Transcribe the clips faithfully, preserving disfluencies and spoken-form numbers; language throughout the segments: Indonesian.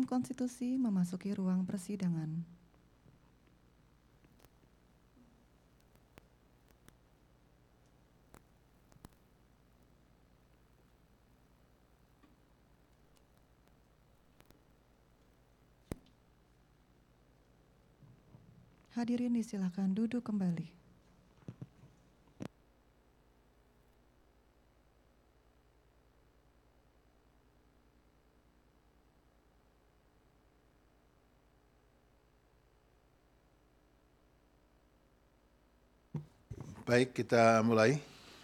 Konstitusi memasuki ruang persidangan. Hadirin disilakan duduk kembali. Baik, kita mulai.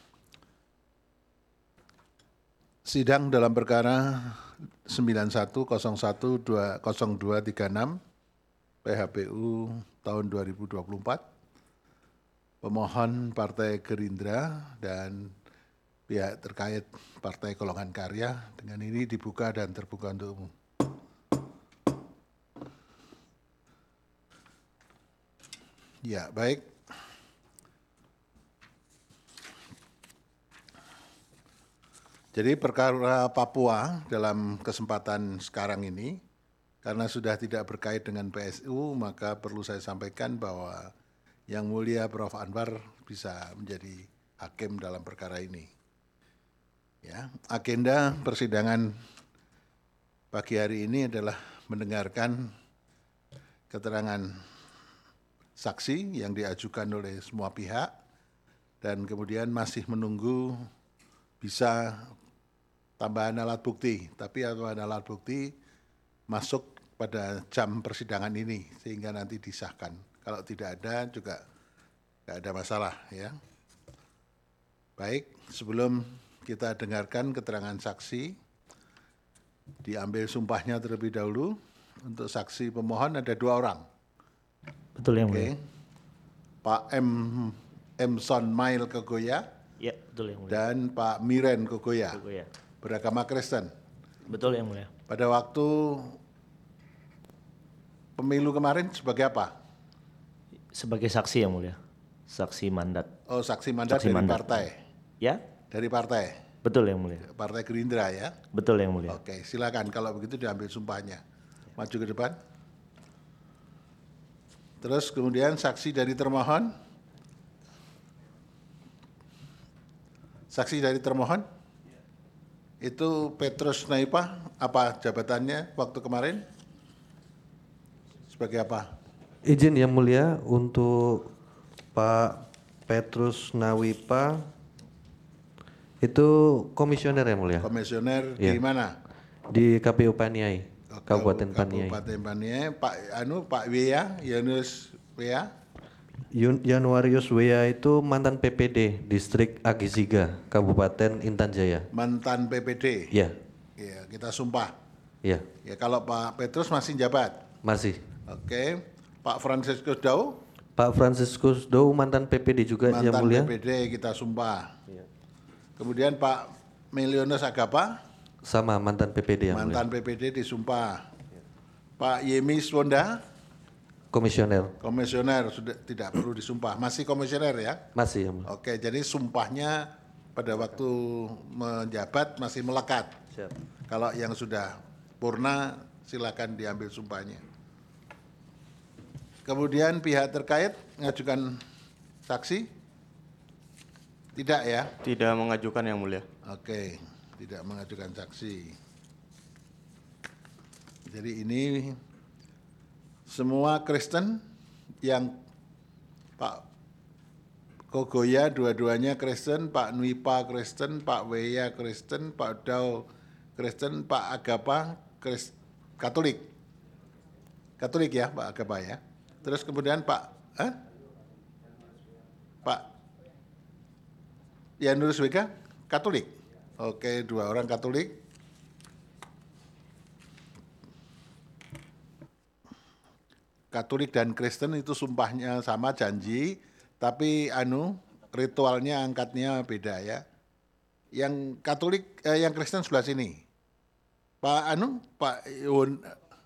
Sidang dalam perkara sembilan satu nol satu nol dua tiga enam P H P U tahun dua ribu dua puluh empat. Pemohon Partai Gerindra dan pihak terkait Partai Golongan Karya dengan ini dibuka dan terbuka untuk umum. Ya, baik. Jadi perkara Papua dalam kesempatan sekarang ini, karena sudah tidak berkait dengan P S U, maka perlu saya sampaikan bahwa Yang Mulia Prof Anwar bisa menjadi hakim dalam perkara ini. Ya, agenda persidangan pagi hari ini adalah mendengarkan keterangan saksi yang diajukan oleh semua pihak, dan kemudian masih menunggu bisa tambahan alat bukti, tapi tambahan alat bukti masuk pada jam persidangan ini sehingga nanti disahkan. Kalau tidak ada juga tidak ada masalah, ya. Baik, sebelum kita dengarkan keterangan saksi, diambil sumpahnya terlebih dahulu. Untuk saksi pemohon ada dua orang. Betul yang Oke, mulia. Pak M. Emson Mail Kogoya. Ya, betul yang mulia. Dan Pak Miren Kogoya. Kogoya. Beragama Kristen. Betul yang mulia. Pada waktu pemilu kemarin sebagai apa? Sebagai saksi yang mulia. Saksi mandat. Oh, saksi mandat Saksi dari mandat. partai. Ya? Dari partai. Betul yang mulia. Partai Gerindra, ya. Betul yang mulia. Oke, silakan kalau begitu diambil sumpahnya. Maju ke depan. Terus kemudian saksi dari termohon. Saksi dari termohon. Itu Petrus Naipa, apa jabatannya waktu kemarin? Sebagai apa? Izin yang mulia untuk Pak Petrus Nawipa itu komisioner yang mulia. Komisioner Ya. di mana? Di K P U Paniai, Kabupaten Paniai. Kabupaten Paniai. Pak anu Pak Wea, Yunus Wea. Yun- Januarius Wea itu mantan P P D Distrik Agisiga, Kabupaten Intan Jaya. Mantan P P D. Ya, Ya, kita sumpah. ya, Ya, kalau Pak Petrus masih jabat. masih. Oke. Pak Franciscus Dau, Pak Franciscus Dou mantan P P D juga yang mantan mulia. P P D, kita sumpah. Kemudian Pak Meliones Agapa, Sama mantan P P D yang mulia. mantan P P D disumpah. Pak Yemi Swonda, Komisioner. komisioner, sudah tidak perlu disumpah. Masih komisioner, ya? Masih yang mulia. Oke, jadi sumpahnya pada waktu menjabat masih melekat. Siap. Kalau yang sudah purna, silakan diambil sumpahnya. Kemudian pihak terkait mengajukan saksi? Tidak, ya? Tidak mengajukan yang mulia. Oke, tidak mengajukan saksi. Jadi ini semua Kristen yang Pak Kogoya dua-duanya Kristen, Pak Nuipa Kristen, Pak Weya Kristen, Pak Dau Kristen, Pak Agapa Kristen, Katolik. Katolik ya, Pak Agapa ya. Terus kemudian Pak eh? Pak Yanurus Wega Katolik. Oke, dua orang Katolik. Katolik dan Kristen itu sumpahnya sama, janji, tapi anu ritualnya angkatnya beda, ya. Yang Katolik, eh, yang Kristen sebelah sini. Pak anu, Pak Yun,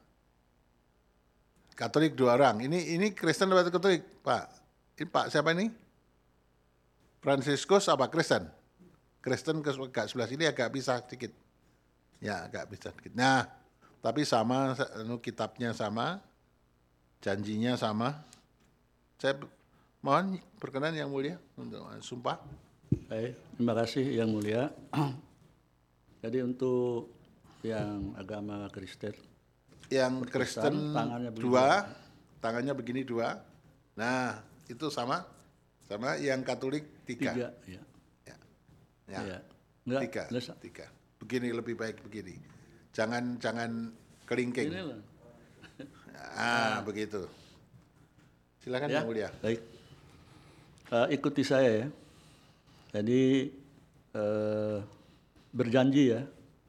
Katolik dua orang. Ini ini Kristen atau Katolik, Pak? Ini Pak siapa ini? Franciscus apa Kristen? Kristen ke agak sebelah sini agak pisah sedikit. Ya, agak pisah sedikit. Nah, Tapi sama, anu, kitabnya sama, janjinya sama. Saya mohon berkenan Yang Mulia untuk sumpah. Baik, terima kasih Yang Mulia. Jadi untuk yang agama Kristen, Yang Kristen tangannya begini. dua, tangannya begini dua. Nah, itu sama, sama. Yang Katolik tiga. tiga, ya. Ya. Ya. Ya. Enggak, Tiga, enggak, tiga. Begini lebih baik begini. Jangan jangan kelingking. ini loh. Ah, begitu. Silakan Ya, Yang Mulia. baik. Eh, ikuti saya ya. Jadi eh, berjanji ya.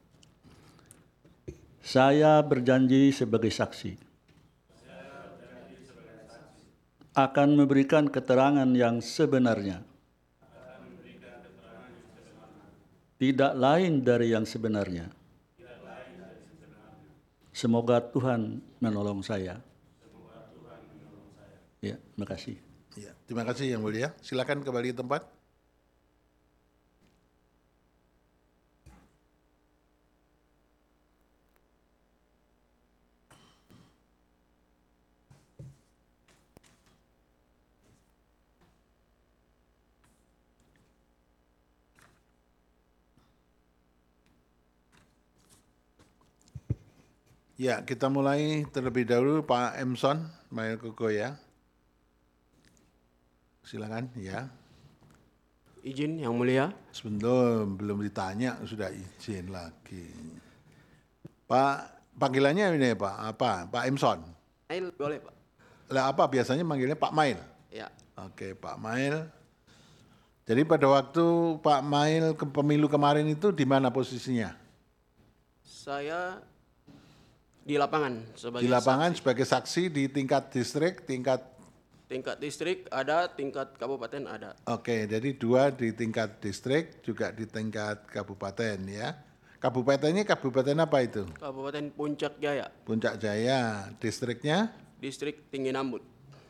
Saya berjanji sebagai saksi. Akan memberikan keterangan yang sebenarnya. Tidak lain dari yang sebenarnya. Semoga Tuhan menolong saya. Ya, terima kasih. Ya, terima kasih Yang Mulia. Silakan kembali ke tempat. Ya, kita mulai terlebih dahulu Pak Emson Mail Koko ya. Silakan ya. Izin Yang Mulia. Sebentar, belum ditanya sudah izin lagi. Pak, panggilannya ini Pak, apa? Pak Emson. Mail boleh Pak? Lah apa biasanya manggilnya Pak Mail? Ya. Oke, Pak Mail. Jadi pada waktu Pak Mail ke pemilu kemarin itu di mana posisinya? Saya di lapangan sebagai Di lapangan saksi. sebagai saksi di tingkat distrik, tingkat Tingkat distrik ada, tingkat kabupaten ada. Oke, jadi dua di tingkat distrik, juga di tingkat kabupaten ya. Kabupatennya kabupaten apa itu? Kabupaten Puncak Jaya, Puncak Jaya, distriknya? distrik Tinggi Nambut.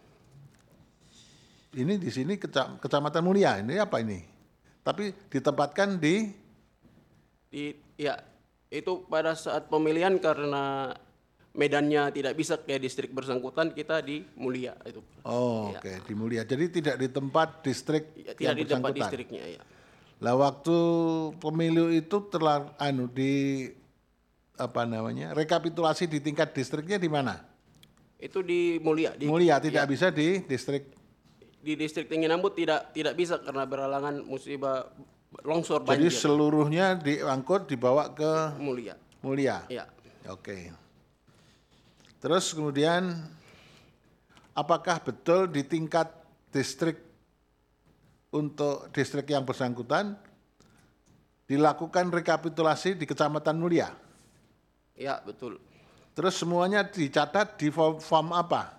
Ini di sini keca- Kecamatan Mulia, ini apa ini? Tapi ditempatkan di, Di ya, itu pada saat pemilihan karena medannya tidak bisa ke distrik bersangkutan, kita di Mulia itu. oh Ya. oke, di Mulia. Jadi tidak di tempat distrik Ya, yang tidak di tempat bersangkutan. distriknya ya. Lah waktu pemilu itu telah anu di apa namanya? Rekapitulasi di tingkat distriknya di mana? Itu di Mulia. Di, Mulia, tidak ya, bisa di distrik. di distrik Tinggi Nambut tidak tidak bisa karena berhalangan musibah longsor Jadi banjir. seluruhnya diangkut dibawa ke Mulia. Mulia. Ya. Oke. Terus kemudian apakah betul di tingkat distrik untuk distrik yang bersangkutan dilakukan rekapitulasi di Kecamatan Mulia? Ya, betul. Terus semuanya dicatat di form, form apa?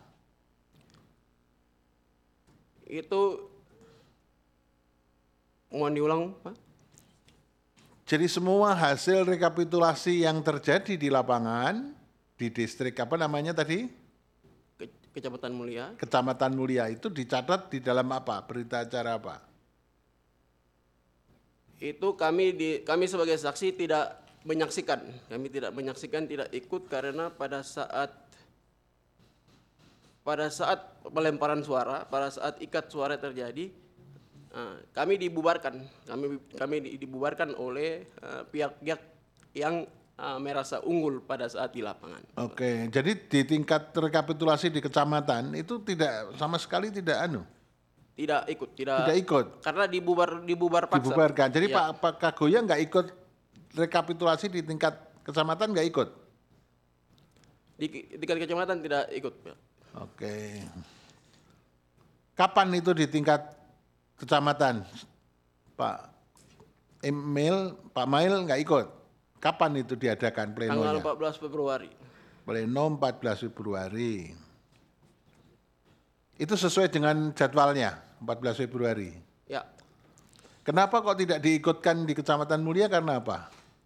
Itu mohon diulang, Pak. Jadi semua hasil rekapitulasi yang terjadi di lapangan di distrik apa namanya tadi? Ke- Kecamatan Mulia. Kecamatan Mulia itu dicatat di dalam apa? Berita acara apa? Itu kami di kami sebagai saksi tidak menyaksikan. Kami tidak menyaksikan, tidak ikut karena pada saat pada saat pelemparan suara, pada saat ikat suara terjadi, eh, kami dibubarkan. Kami kami di- dibubarkan oleh eh, pihak-pihak yang eh, merasa unggul pada saat di lapangan. Oke, jadi di tingkat rekapitulasi di kecamatan itu tidak sama sekali tidak anu, Tidak ikut, tidak, tidak ikut, karena dibubar dibubar paksa. dibubarkan. Jadi Ya. Pak Pak Kagoya nggak ikut rekapitulasi di tingkat kecamatan nggak ikut. Di di tingkat kecamatan tidak ikut. Oke. Kapan itu di tingkat kecamatan, Pak Emil, Pak Mail nggak ikut? Kapan itu diadakan Tanggal plenonya? empat belas Februari. Pleno empat belas Februari. Itu sesuai dengan jadwalnya, empat belas Februari. Ya, Kenapa kok tidak diikutkan di Kecamatan Mulia, karena apa?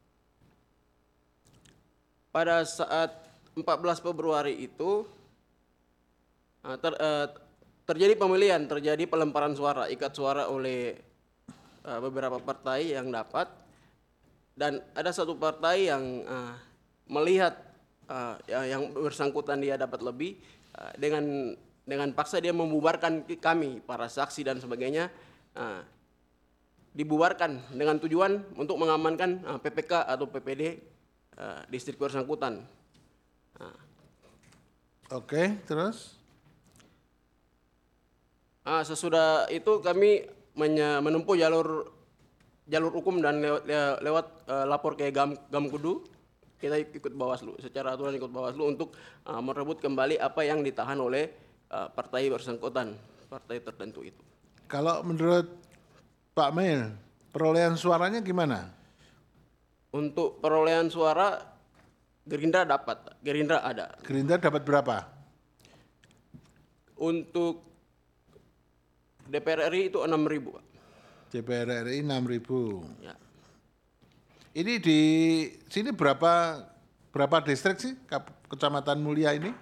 pada saat empat belas Februari itu eh, ter- eh, terjadi pemilihan, terjadi pelemparan suara, ikat suara oleh eh, beberapa partai yang dapat, dan ada satu partai yang eh, melihat uh, ya- yang bersangkutan dia dapat lebih, uh, dengan dengan paksa dia membubarkan ki- kami para saksi dan sebagainya, uh, dibubarkan dengan tujuan untuk mengamankan uh, P P K atau P P D uh, distrik bersangkutan. Oke, terus? Ah, sesudah itu kami menye- menempuh jalur jalur hukum dan lewat, le- lewat eh, lapor ke Gam, Gamkudu. Kita ikut Bawaslu, secara aturan ikut Bawaslu untuk ah, merebut kembali apa yang ditahan oleh ah, partai bersangkutan, partai tertentu itu. Kalau menurut Pak Mail, perolehan suaranya gimana? Untuk perolehan suara Gerindra dapat, Gerindra ada. Gerindra dapat berapa? Untuk D P R R I itu enam ribu, Pak. D P R R I enam ribu. Ya. Ini di sini berapa berapa distrik sih Kap- Kecamatan Mulia ini?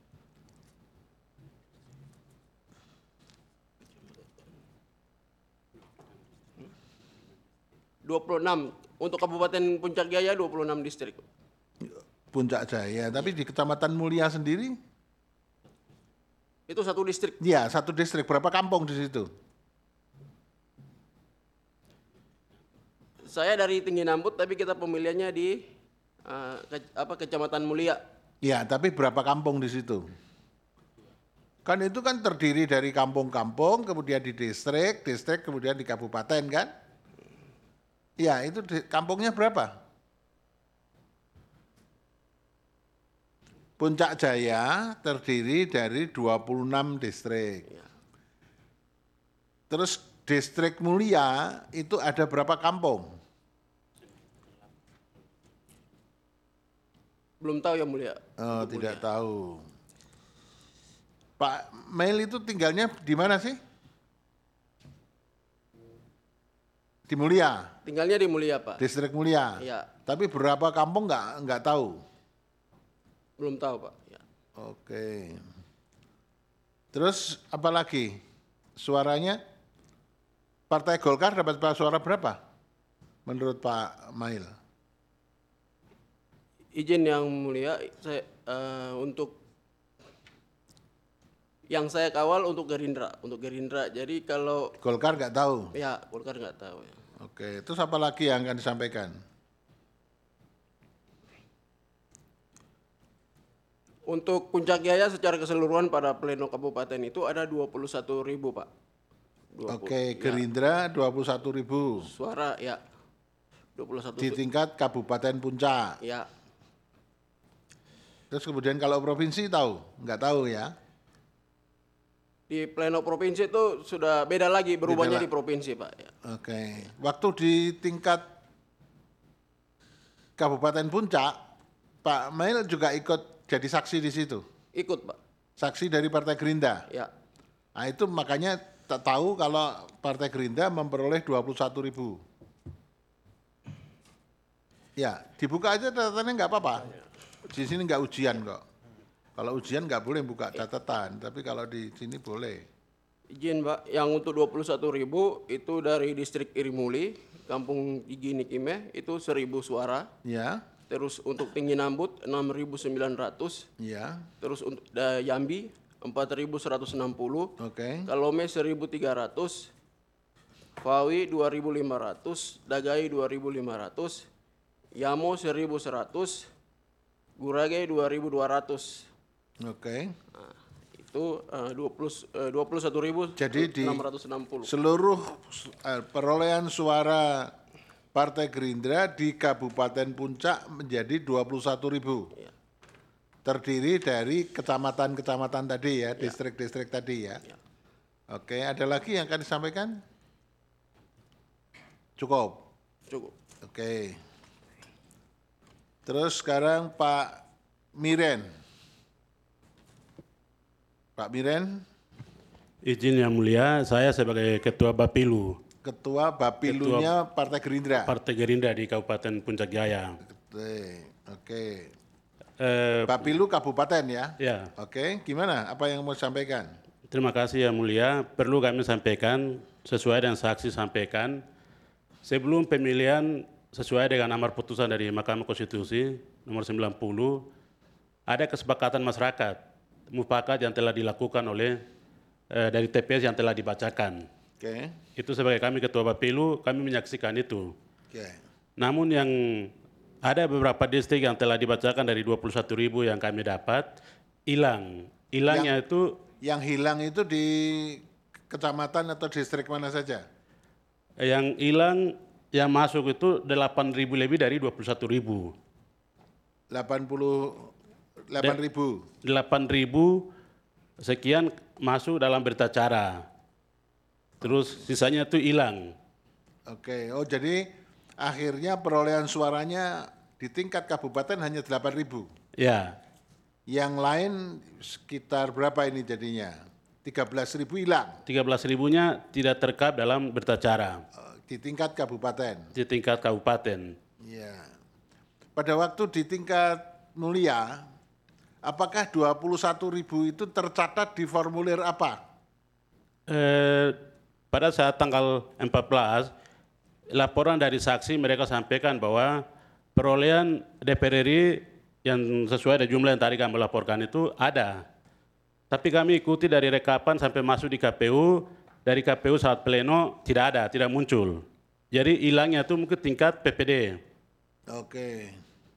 dua puluh enam untuk Kabupaten Puncak Jaya dua puluh enam distrik. Puncak Jaya, tapi di Kecamatan Mulia sendiri? Itu satu distrik. Ya, satu distrik. Berapa kampung di situ? Saya dari Tinggi Nambut tapi kita pemilihannya di eh, ke- apa Kecamatan Mulia. Ya, tapi berapa kampung di situ? Kan itu kan terdiri dari kampung-kampung, kemudian di distrik, distrik, kemudian di kabupaten kan? Ya, itu di- kampungnya berapa? Puncak Jaya terdiri dari dua puluh enam distrik. Terus distrik Mulia itu ada berapa kampung? Belum tahu ya Mulia. Oh, tidak tahu. Pak Mail itu tinggalnya di mana sih? Di Mulia, Tinggalnya di Mulia, Pak. distrik Mulia. Iya, Tapi berapa kampung nggak nggak tahu. belum tahu, Pak. Ya. Oke. Terus apa lagi? Suaranya Partai Golkar dapat suara berapa? Menurut Pak Mail? Izin yang Mulia, saya eh, untuk yang saya kawal untuk Gerindra, untuk Gerindra. Jadi kalau Golkar nggak tahu. ya Golkar nggak tahu ya. Oke. Terus apa lagi yang akan disampaikan? Untuk Puncak Jaya secara keseluruhan pada pleno kabupaten itu ada dua puluh satu ribu, Pak. dua puluh, Oke, ya, Gerindra dua puluh satu ribu. suara ya dua puluh satu Di tingkat Kabupaten Puncak. ya. Terus kemudian kalau provinsi tahu? Nggak tahu ya? Di pleno provinsi itu sudah beda lagi berubahnya Beda di provinsi, Pak. Ya. Oke. Waktu di tingkat Kabupaten Puncak, Pak Mail juga ikut jadi saksi di situ. Ikut, Pak. Saksi dari Partai Gerindra. Ya. Nah itu makanya tak tahu kalau Partai Gerindra memperoleh dua puluh satu ribu. Ya, dibuka aja catatannya nggak apa-apa. Di sini nggak ujian kok. Kalau ujian nggak boleh buka catatan, tapi kalau di sini boleh. Izin, Pak, yang untuk dua puluh satu ribu itu dari distrik Irimuli, Kampung Gigi Nikime, itu seribu suara. Ya, Terus untuk Tinggi Nambut enam ribu sembilan ratus. ya, Terus untuk da- Jambi empat ribu seratus enam puluh. oke. Kalome seribu tiga ratus. Fawi dua ribu lima ratus. Dagai dua ribu lima ratus. Yamo seribu seratus. Gurage dua ribu dua ratus. Oke. Nah, itu eh, dua puluh eh, dua puluh satu ribu Jadi di enam ratus enam puluh. seluruh eh, perolehan suara Partai Gerindra di Kabupaten Puncak menjadi dua puluh satu ribu. Ya. Terdiri dari kecamatan-kecamatan tadi ya, distrik-distrik tadi ya. Ya. Oke, ada lagi yang akan disampaikan? Cukup. Cukup. Oke. Terus sekarang Pak Miren. Pak Miren, Izin yang mulia, saya sebagai Ketua Bapilu Ketua Bapilunya Partai Gerindra. Partai Gerindra di Kabupaten Puncak Jaya. Oke. Oke. Eh, Bapilu Kabupaten ya? ya, Oke, gimana? Apa yang mau disampaikan? terima kasih yang mulia. Perlu kami sampaikan sesuai dengan saksi sampaikan, sebelum pemilihan sesuai dengan amar putusan dari Mahkamah Konstitusi nomor sembilan puluh ada kesepakatan masyarakat mufakat yang telah dilakukan oleh eh, dari T P S yang telah dibacakan. Oke. Itu sebagai kami Ketua Bapilu, kami menyaksikan itu. Oke. Namun yang ada beberapa distrik yang telah dibacakan dari dua puluh satu ribu yang kami dapat, hilang. Hilangnya itu Yang hilang itu di kecamatan atau distrik mana saja? yang hilang, yang masuk itu delapan ribu lebih dari dua puluh satu ribu. delapan puluh delapan ribu. delapan ribu sekian masuk dalam berita acara. Terus sisanya itu hilang. Oke, oh jadi akhirnya perolehan suaranya di tingkat kabupaten hanya delapan ribu. Ya, Yang lain sekitar berapa ini jadinya? tiga belas ribu hilang tiga belas ribunya tidak terekam dalam berita acara eh, di tingkat kabupaten. di tingkat kabupaten. Iya. Pada waktu di tingkat mulia, apakah dua puluh satu ribu itu tercatat di formulir apa? Eh, pada saat tanggal empat belas, laporan dari saksi mereka sampaikan bahwa perolehan D P R R I yang sesuai dengan jumlah yang tadi kami laporkan itu ada. Tapi kami ikuti dari rekapan sampai masuk di K P U, dari K P U saat pleno tidak ada, tidak muncul. Jadi hilangnya itu mungkin tingkat P P D. Oke.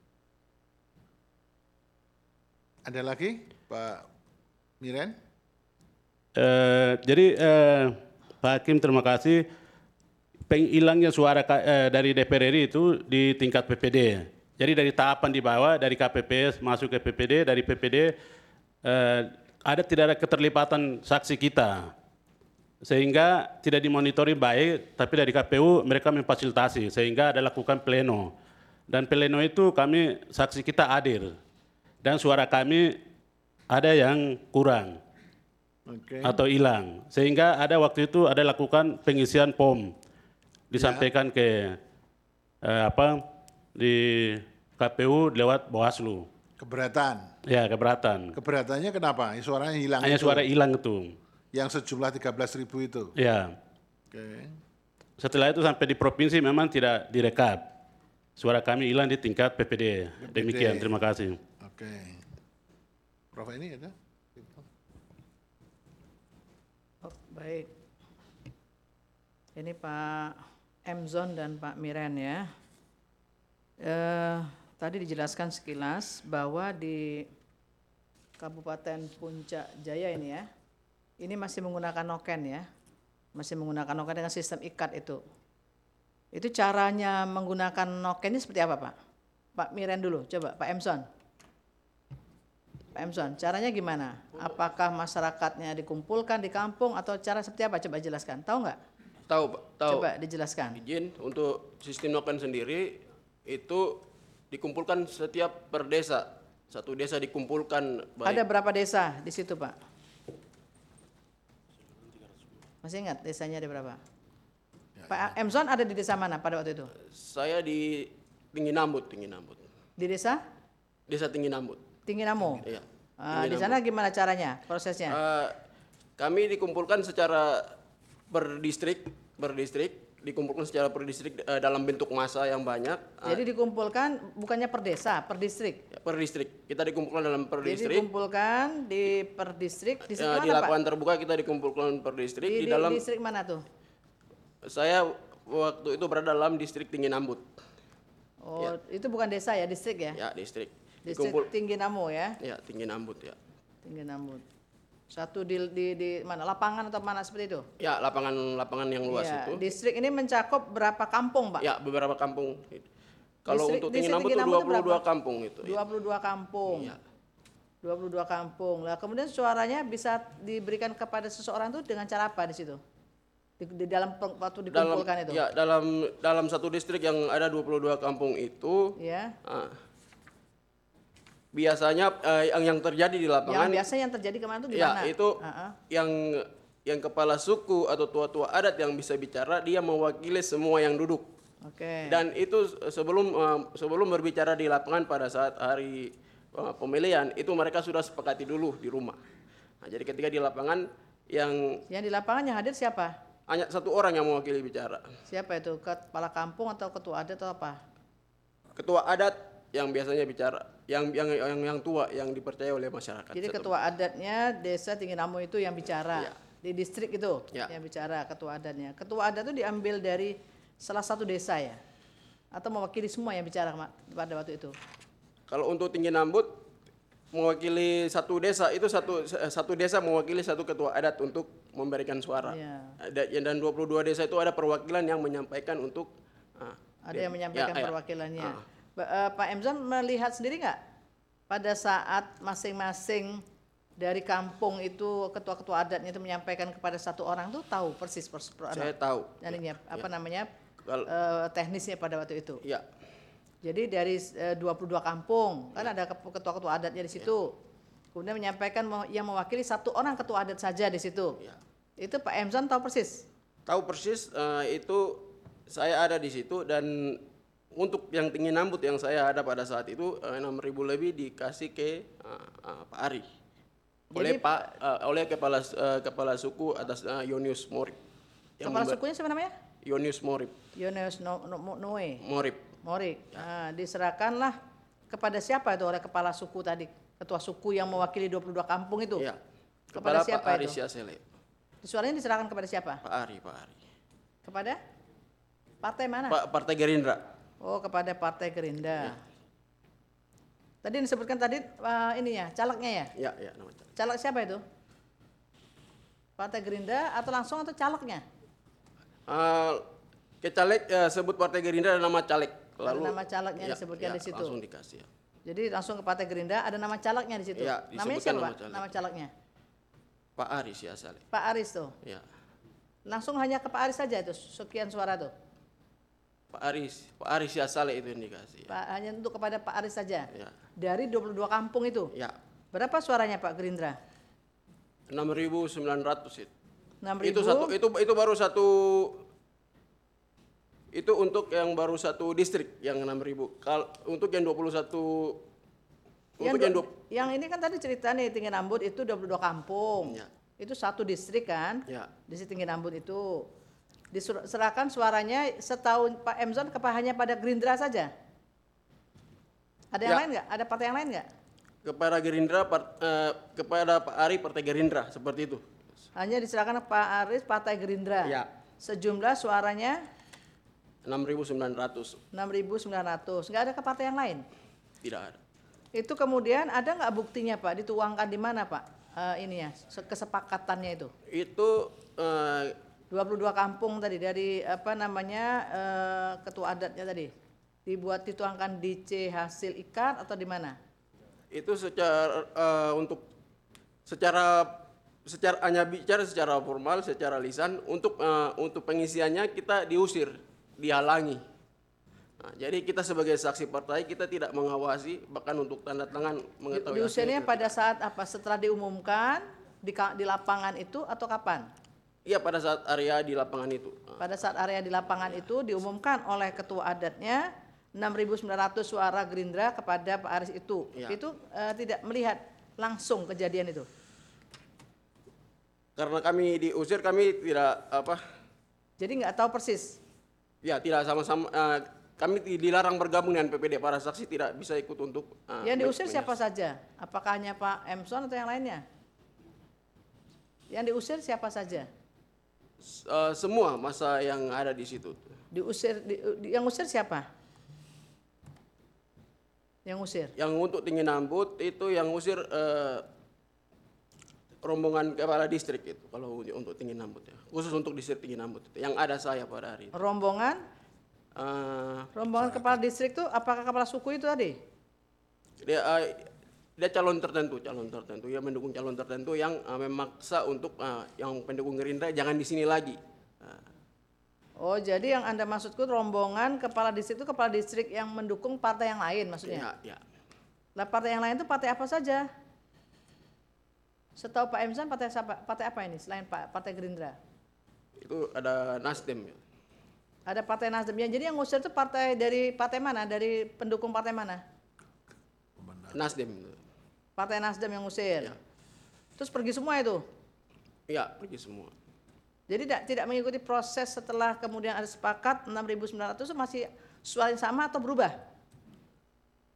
Ada lagi, Pak Miren? Eh, jadi eh, Pak Hakim terima kasih. Penghilangnya suara ka- eh, dari D P R R I itu di tingkat P P D. Jadi dari tahapan di bawah, dari K P P S masuk ke P P D, dari P P D eh, ada tidak ada keterlibatan saksi kita. Sehingga tidak dimonitori baik, tapi dari K P U mereka memfasilitasi, sehingga ada lakukan pleno. Dan pleno itu kami, saksi kita hadir. Dan suara kami ada yang kurang Oke. atau hilang. Sehingga ada waktu itu ada lakukan pengisian form. Disampaikan ke eh, apa di K P U lewat Bawaslu. Keberatan. Ya, keberatan. Keberatannya kenapa? Suaranya hilang Hanya itu. suara hilang itu. Yang sejumlah tiga belas ribu itu. Ya. Oke. Setelah itu sampai di provinsi memang tidak direkap. Suara kami hilang di tingkat P P D. Demikian, terima kasih. Oke. Prof ini ada? Oh, baik. Ini Pak Emzon dan Pak Miren ya. Eh, tadi dijelaskan sekilas bahwa di Kabupaten Puncak Jaya ini ya, ini masih menggunakan noken ya, masih menggunakan noken dengan sistem ikat itu. Itu caranya menggunakan noken ini seperti apa Pak? Pak Miren dulu, coba Pak Emzon. Pak Emzon, caranya gimana? Apakah masyarakatnya dikumpulkan di kampung atau cara seperti apa? Coba jelaskan. Tahu nggak? Tahu, Pak. Tahu. Coba dijelaskan. Izin untuk sistem noken sendiri itu dikumpulkan setiap per desa. Satu desa dikumpulkan. Baik. Ada berapa desa di situ Pak? Masih ingat desanya ada berapa? Pak Emzon ada di desa mana pada waktu itu? Saya di Tinggi Nambut, Tinggi Nambut. Di desa Desa Tinggi Nambut. Tinggi Namo. Iya. Ah, Tinggi di sana gimana caranya, prosesnya? Eh, kami dikumpulkan secara per distrik, per distrik, dikumpulkan secara per distrik eh, dalam bentuk massa yang banyak. Eh, Jadi dikumpulkan bukannya per desa, per distrik. per distrik. Kita dikumpulkan dalam per Jadi distrik. dikumpulkan di per distrik. Di Eh, mana di Pak? lapangan terbuka kita dikumpulkan per distrik. Di, Di, di dalam distrik mana tuh? saya waktu itu berada dalam distrik Tinggi Nambut. Oh, itu bukan desa ya, distrik ya? Ya, distrik. Distrik Dikumpul, Tinggi Namo ya, ya Tinggi Nambut ya. Tinggi Namo. Satu di, di, di mana? Lapangan atau mana seperti itu? Ya, lapangan-lapangan yang luas Iya, itu. distrik ini mencakup berapa kampung, Pak? Ya, beberapa kampung. Kalau Distrik- untuk Tinggi distrik Nambut Tinggi itu Nambut dua puluh dua berapa? kampung itu. ya. dua puluh dua kampung. Iya. dua puluh dua kampung. Lah kemudian suaranya bisa diberikan kepada seseorang itu dengan cara apa di situ? Di, di dalam pe- waktu Dalam dikumpulkan itu. ya dalam dalam satu distrik yang ada dua puluh dua kampung itu Ya. ah, biasanya eh, yang yang terjadi di Yang lapangan biasa yang terjadi kemarin itu ya gimana? itu Ah, ah. yang yang kepala suku atau tua-tua adat yang bisa bicara, dia mewakili semua yang duduk. Oke. Dan itu sebelum eh, sebelum berbicara di lapangan pada saat hari eh, pemilihan itu mereka sudah sepakati dulu di rumah. Nah, jadi ketika di lapangan yang Yang di lapangan yang hadir siapa? hanya satu orang yang mewakili bicara. Siapa itu? Kepala kampung atau ketua adat atau apa? Ketua adat yang biasanya bicara, yang yang yang yang tua yang dipercaya oleh masyarakat. Jadi Seperti- ketua adatnya desa Tingginambo itu yang bicara. Ya. Di distrik itu Ya. yang bicara ketua adatnya. Ketua adat itu diambil dari salah satu desa ya? Atau mewakili semua yang bicara ma- pada waktu itu? Kalau untuk Tinggi Nambut mewakili satu desa itu satu satu desa mewakili satu ketua adat untuk memberikan suara. Iya. Ada dan dua puluh dua desa itu ada perwakilan yang menyampaikan untuk ah, Ada di- yang menyampaikan ya, ya. perwakilannya. Ah. Ba- eh, Pak Emzon melihat sendiri nggak pada saat masing-masing dari kampung itu ketua-ketua adatnya itu menyampaikan kepada satu orang tuh tahu persis pers, per- Saya tahu. ininya, apa namanya Kalau- eh, teknisnya pada waktu itu. Ya, Jadi dari eh, dua puluh dua kampung kan ada ke- ketua-ketua adatnya di situ. Kemudian menyampaikan mau- yang mewakili satu orang ketua adat saja di situ. ya. Itu Pak Emzon tahu persis. Tahu persis eh, itu saya ada di situ dan untuk yang Tinggi Nambut yang saya ada pada saat itu enam ribu lebih dikasih ke eh, eh, Pak Ari. Oleh Jadi- Pak eh, oleh kepala eh, kepala suku atas eh, Yonius Morip. Yang Kepala memba- sukunya siapa namanya? Yonius Morip. Yunus no, no, Noe. Morip. Morik. Nah, diserahkanlah kepada siapa itu oleh kepala suku tadi, ketua suku yang mewakili dua puluh dua kampung itu. Ya. Kepada Kepada siapa Pak Ari itu? Siasele. Suaranya diserahkan kepada siapa? Pak Ari, Pak Ari. Kepada partai mana? Pak Partai Gerindra. Oh, kepada Partai Gerindra. Ya. Tadi disebutkan tadi uh, ininya, calegnya ya? Ya, ya namanya. Caleg siapa itu? Partai Gerindra atau langsung atau calegnya? Eh, ke caleg eh, sebut Partai Gerindra ada nama caleg. Ada nama calegnya disebutkan di situ. Langsung dikasih ya. Jadi langsung ke Partai Gerindra ada nama calegnya di situ. Ya, Namanya disebutkan siapa, nama Pak? caleg. Nama calegnya? Pak Ari Siasele. Pak Aris tuh. Ya. Langsung hanya ke Pak Aris saja itu sekian suara tuh. Pak Aris, Pak Aris Siasale itu yang dikasih. Ya. Pak, hanya untuk kepada Pak Aris saja. Ya. Dari dua puluh dua kampung itu. Ya. Berapa suaranya Pak Gerindra? enam ribu sembilan ratus itu. enam Itu ribu. satu itu itu baru satu itu untuk yang baru satu distrik yang enam ribu. Kalau untuk yang dua puluh satu yang, untuk yang du- dua yang ini kan tadi cerita nih Tinggi Nambut itu dua puluh dua kampung. Ya. Itu satu distrik kan? Ya. Di Tinggi Nambut itu. Diserahkan suaranya setahun Pak Emzon kepada hanya pada Gerindra saja. Ada yang Ya. lain nggak? Ada partai yang lain nggak? kepada Gerindra part- eh, kepada Pak Ari Partai Gerindra seperti itu. Hanya diserahkan ke Pak Aris Partai Gerindra. Ya. Sejumlah suaranya enam ribu sembilan ratus. enam ribu sembilan ratus. Nggak ada ke partai yang lain. Tidak ada. Itu kemudian ada nggak buktinya Pak? Dituangkan di mana Pak? Eh, ini ya, se- kesepakatannya itu. Itu eh, dua puluh dua kampung tadi dari apa namanya eh, ketua adatnya tadi. Dibuat dituangkan di C hasil ikat atau di mana? itu secara eh, untuk secara secara hanya bicara secara formal, secara lisan untuk eh, untuk pengisiannya kita diusir, dihalangi. Nah, jadi kita sebagai saksi partai kita tidak mengawasi bahkan untuk tanda tangan mengetahui Diusirnya hasilnya. pada saat apa? Setelah diumumkan di, ka- di lapangan itu atau kapan? Iya pada saat area di lapangan itu. Nah, Pada saat area di lapangan itu diumumkan oleh ketua adatnya enam ribu sembilan ratus suara Gerindra kepada Pak Aris itu. Ya. Itu eh, tidak melihat langsung kejadian itu. karena kami diusir kami tidak apa Jadi nggak tahu persis. ya tidak sama-sama eh, kami di- dilarang bergabung dengan P P D, para saksi tidak bisa ikut untuk eh, Yang diusir men- siapa saja? Apakah hanya Pak Emson atau yang lainnya? Yang diusir siapa saja? Eh, semua masa yang ada di situ. Diusir di- di- yang usir siapa? Yang usir. Yang untuk Tinggi Nambut itu yang usir eh, rombongan kepala distrik itu kalau untuk Tinggi Nambut ya. Khusus untuk distrik Tinggi Nambut itu. Yang ada saya pada hari itu. Rombongan, Eh, rombongan kepala distrik itu apakah kepala suku itu tadi? dia eh, dia calon tertentu, calon tertentu ya mendukung calon tertentu yang eh, memaksa untuk eh, yang pendukung Gerindra jangan di sini lagi. Eh, Oh, jadi yang Anda maksudku rombongan kepala distrik itu kepala distrik yang mendukung partai yang lain maksudnya? ya, ya. Lah partai yang lain itu partai apa saja? Setahu Pak Emsan partai apa, partai apa ini selain Pak Partai Gerindra? Itu ada Nasdem ya. Ada partai Nasdem. Ya, jadi yang ngusir itu partai dari partai mana? Dari pendukung partai mana? Nasdem. Partai Nasdem yang ngusir. Ya. Terus pergi semua itu. Ya, pergi semua. Jadi tidak tidak mengikuti proses setelah kemudian ada sepakat enam ribu sembilan ratus itu masih suara yang sama atau berubah?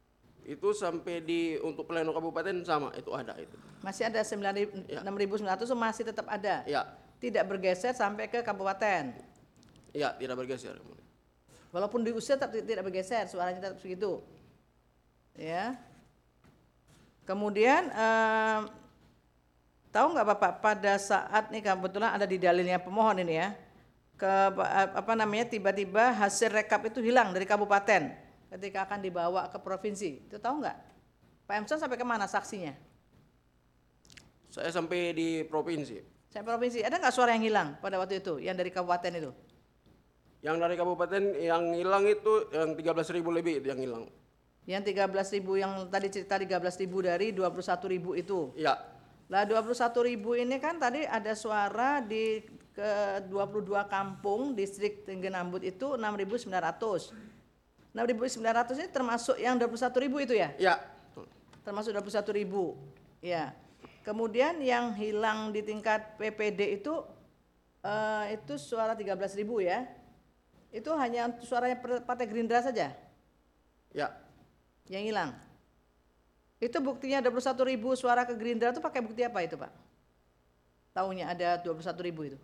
Itu sampai di untuk pleno kabupaten sama itu ada itu. Masih ada Ya. enam ribu sembilan ratus masih tetap ada. Ya, Tidak bergeser sampai ke kabupaten. ya tidak bergeser. Walaupun diusir tetap tidak bergeser, suaranya tetap segitu. Ya. Kemudian eh, tahu nggak Bapak pada saat nih kebetulan ada di dalilnya pemohon ini ya, ke apa namanya tiba-tiba hasil rekap itu hilang dari kabupaten ketika akan dibawa ke provinsi. Itu tahu nggak? Pak Emson sampai kemana saksinya? Saya sampai di provinsi. Sampai provinsi. Ada nggak suara yang hilang pada waktu itu, yang dari kabupaten itu? Yang dari kabupaten yang hilang itu yang tiga belas ribu lebih itu yang hilang. Yang tiga belas ribu yang tadi cerita tiga belas ribu dari dua puluh satu ribu itu. Ya, Lah dua puluh satu ribu ini kan tadi ada suara di ke dua puluh dua kampung distrik Tinggi Nambut itu enam ribu sembilan ratus. enam ribu sembilan ratus ini termasuk yang dua puluh satu ribu itu ya? ya, Termasuk dua puluh satu ribu. Ya. Kemudian yang hilang di tingkat P P D itu eh, itu suara tiga belas ribu ya. Itu hanya suaranya Partai Gerindra saja ya. yang hilang. Itu buktinya dua puluh satu ribu suara ke Gerindra itu pakai bukti apa itu Pak? Taunya ada dua puluh satu ribu itu.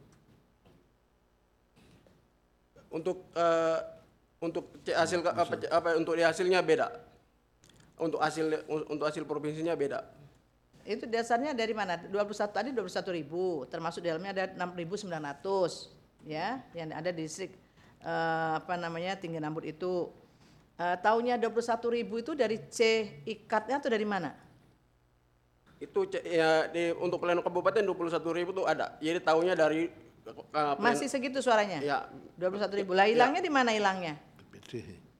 Untuk eh, untuk c- hasil apa, apa untuk di hasilnya beda. Untuk hasil untuk hasil provinsinya beda. Itu dasarnya dari mana? dua puluh satu tadi dua puluh satu ribu, termasuk di dalamnya ada enam ribu sembilan ratus ya, yang ada di distrik eh, apa namanya Tinggi Nambut itu. Eh, taunya dua puluh satu ribu itu dari C ikatnya atau dari mana? Itu c- ya di untuk pleno kabupaten dua puluh satu ribu itu ada. Jadi tahunya dari eh, pleno- Masih segitu suaranya? ya, dua puluh satu ribu. Lah hilangnya di mana hilangnya? P P D.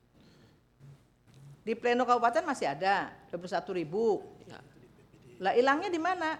Di pleno kabupaten masih ada dua puluh satu ribu. ya. Lah hilangnya di mana?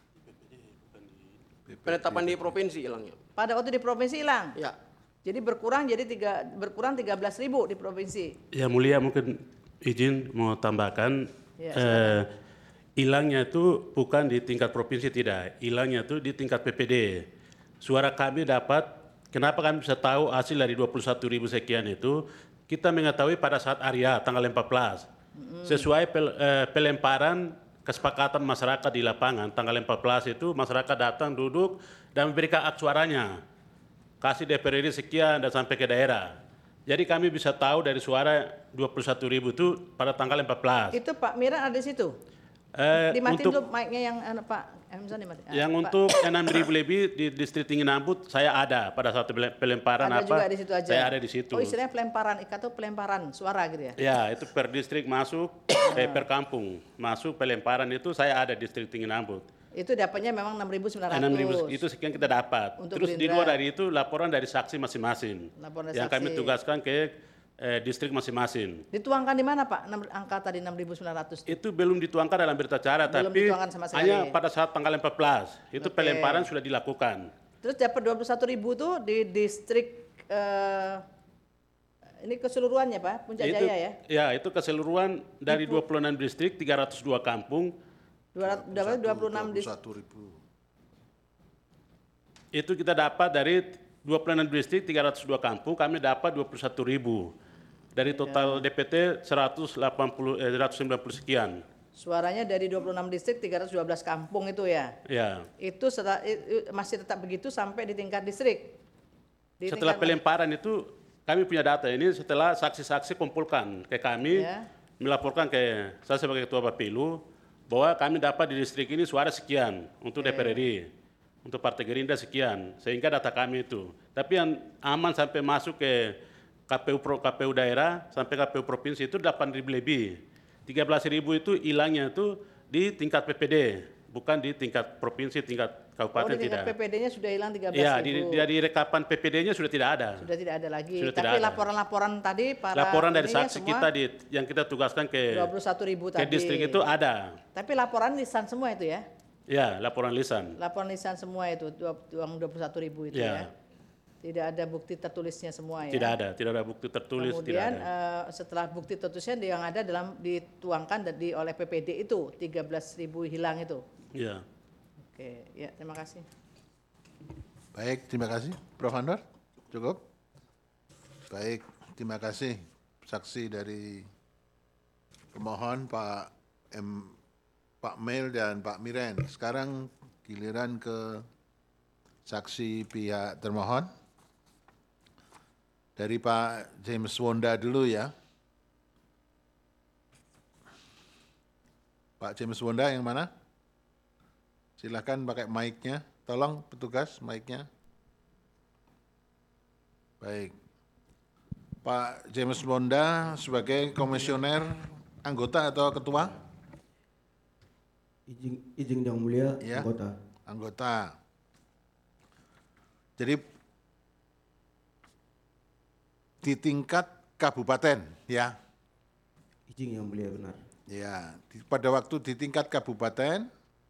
Penetapan di provinsi hilangnya. Pada waktu di provinsi hilang. Ya. Jadi berkurang jadi tiga berkurang tiga belas ribu di provinsi. Ya mulia mungkin izin mau tambahkan Ya, eh, hilangnya itu bukan di tingkat provinsi tidak, hilangnya itu di tingkat P P D. Suara kami dapat, kenapa kami bisa tahu hasil dari dua puluh satu ribu sekian itu, kita mengetahui pada saat Arya tanggal empat belas. Sesuai pel, eh, pelemparan kesepakatan masyarakat di lapangan tanggal empat belas itu masyarakat datang duduk dan memberikan hak suaranya. Kasih D P R R I sekian dan sampai ke daerah. Jadi kami bisa tahu dari suara dua puluh satu ribu itu pada tanggal empat belas. Itu Pak Miran ada di situ. Eh, Dimatiin untuk dulu mic-nya yang anu, Pak Emson dimatiin. yang Ah, Pak, untuk enam ribu lebih di distrik Tinggi Nambut saya ada pada saat pele- pelemparan ada apa? juga di situ aja. Saya ada di situ. Oh istilahnya pelemparan, ikat itu pelemparan suara gitu ya. Ya, itu per distrik masuk, eh, per kampung masuk pelemparan itu saya ada di distrik Tinggi Nambut. Itu dapatnya memang enam ribu sembilan ratus. enam ribu itu sekian kita dapat. Untuk Terus di Gerindra. luar dari itu laporan dari saksi masing-masing. Laporan dari yang kami saksi. tugaskan ke eh, distrik masing-masing. Dituangkan di mana Pak? enam angka tadi enam ribu sembilan ratus. Itu belum dituangkan dalam berita acara, Belum tapi dituangkan sama sekali. hanya pada saat tanggal empat belas itu Oke. pelemparan sudah dilakukan. Terus dapat dua puluh satu ribu tuh di distrik eh, ini keseluruhannya Pak, Puncak itu, Jaya ya. ya, itu keseluruhan dari dua puluh enam distrik, tiga ratus dua kampung, dua ratus dapat dua puluh enam distrik. satu ribu. itu kita dapat dari dua puluh enam distrik, tiga ratus dua kampung, kami dapat dua puluh satu ribu. Dari total D P T seratus delapan puluh, eh, seratus sembilan puluh sekian. Suaranya dari dua puluh enam distrik tiga ratus dua belas kampung itu ya. Ya. Itu setelah, i- i- masih tetap begitu sampai di tingkat distrik. Di Setelah tingkat- pelemparan itu kami punya data ini setelah saksi-saksi kumpulkan ke kami, Ya. melaporkan ke saya sebagai ketua Bapilu bahwa kami dapat di distrik ini suara sekian untuk D P R R I, untuk Partai Gerindra sekian, sehingga data kami itu. Tapi yang aman sampai masuk ke K P U Pro, K P U daerah sampai K P U provinsi itu delapan ribu lebih. tiga belas ribu itu hilangnya itu di tingkat P P D, bukan di tingkat provinsi, tingkat Oh, kabupaten di tingkat tidak. P P D-nya sudah hilang tiga belas Iya, ribu. di, dari rekapan P P D-nya sudah tidak ada. Sudah tidak ada lagi. Sudah Tapi tidak ada. laporan-laporan tadi para Laporan dari ininya saksi semua kita di, yang kita tugaskan ke dua puluh satu ribu ke tadi. distrik itu ada. Tapi laporan lisan semua itu ya. Ya, laporan lisan. Laporan lisan semua itu dua- uang dua puluh satu ribu itu Ya. ya. Tidak ada bukti tertulisnya semua ya. Tidak ada, tidak ada bukti tertulis, Kemudian tidak ada. eh, setelah bukti tertulisnya yang ada dalam dituangkan dan di oleh P P D itu tiga belas ribu hilang itu. Ya. Oke, ya terima kasih. Baik, terima kasih. Prof Anwar, cukup? Baik, terima kasih saksi dari pemohon Pak M, Pak Mel dan Pak Miren. Sekarang giliran ke saksi pihak termohon. Dari Pak James Wonda dulu ya. Pak James Wonda yang mana? Silakan pakai mic-nya. Tolong petugas mic-nya. Baik. Pak James Wonda sebagai komisioner anggota atau ketua? Izin, izin yang mulia, Ya. anggota. Anggota. Jadi di tingkat kabupaten, ya. Izin yang mulia, benar. Ya, di- pada waktu di tingkat kabupaten,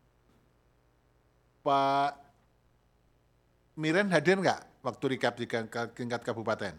Pak Miren hadir nggak waktu rekap di ka- tingkat kabupaten?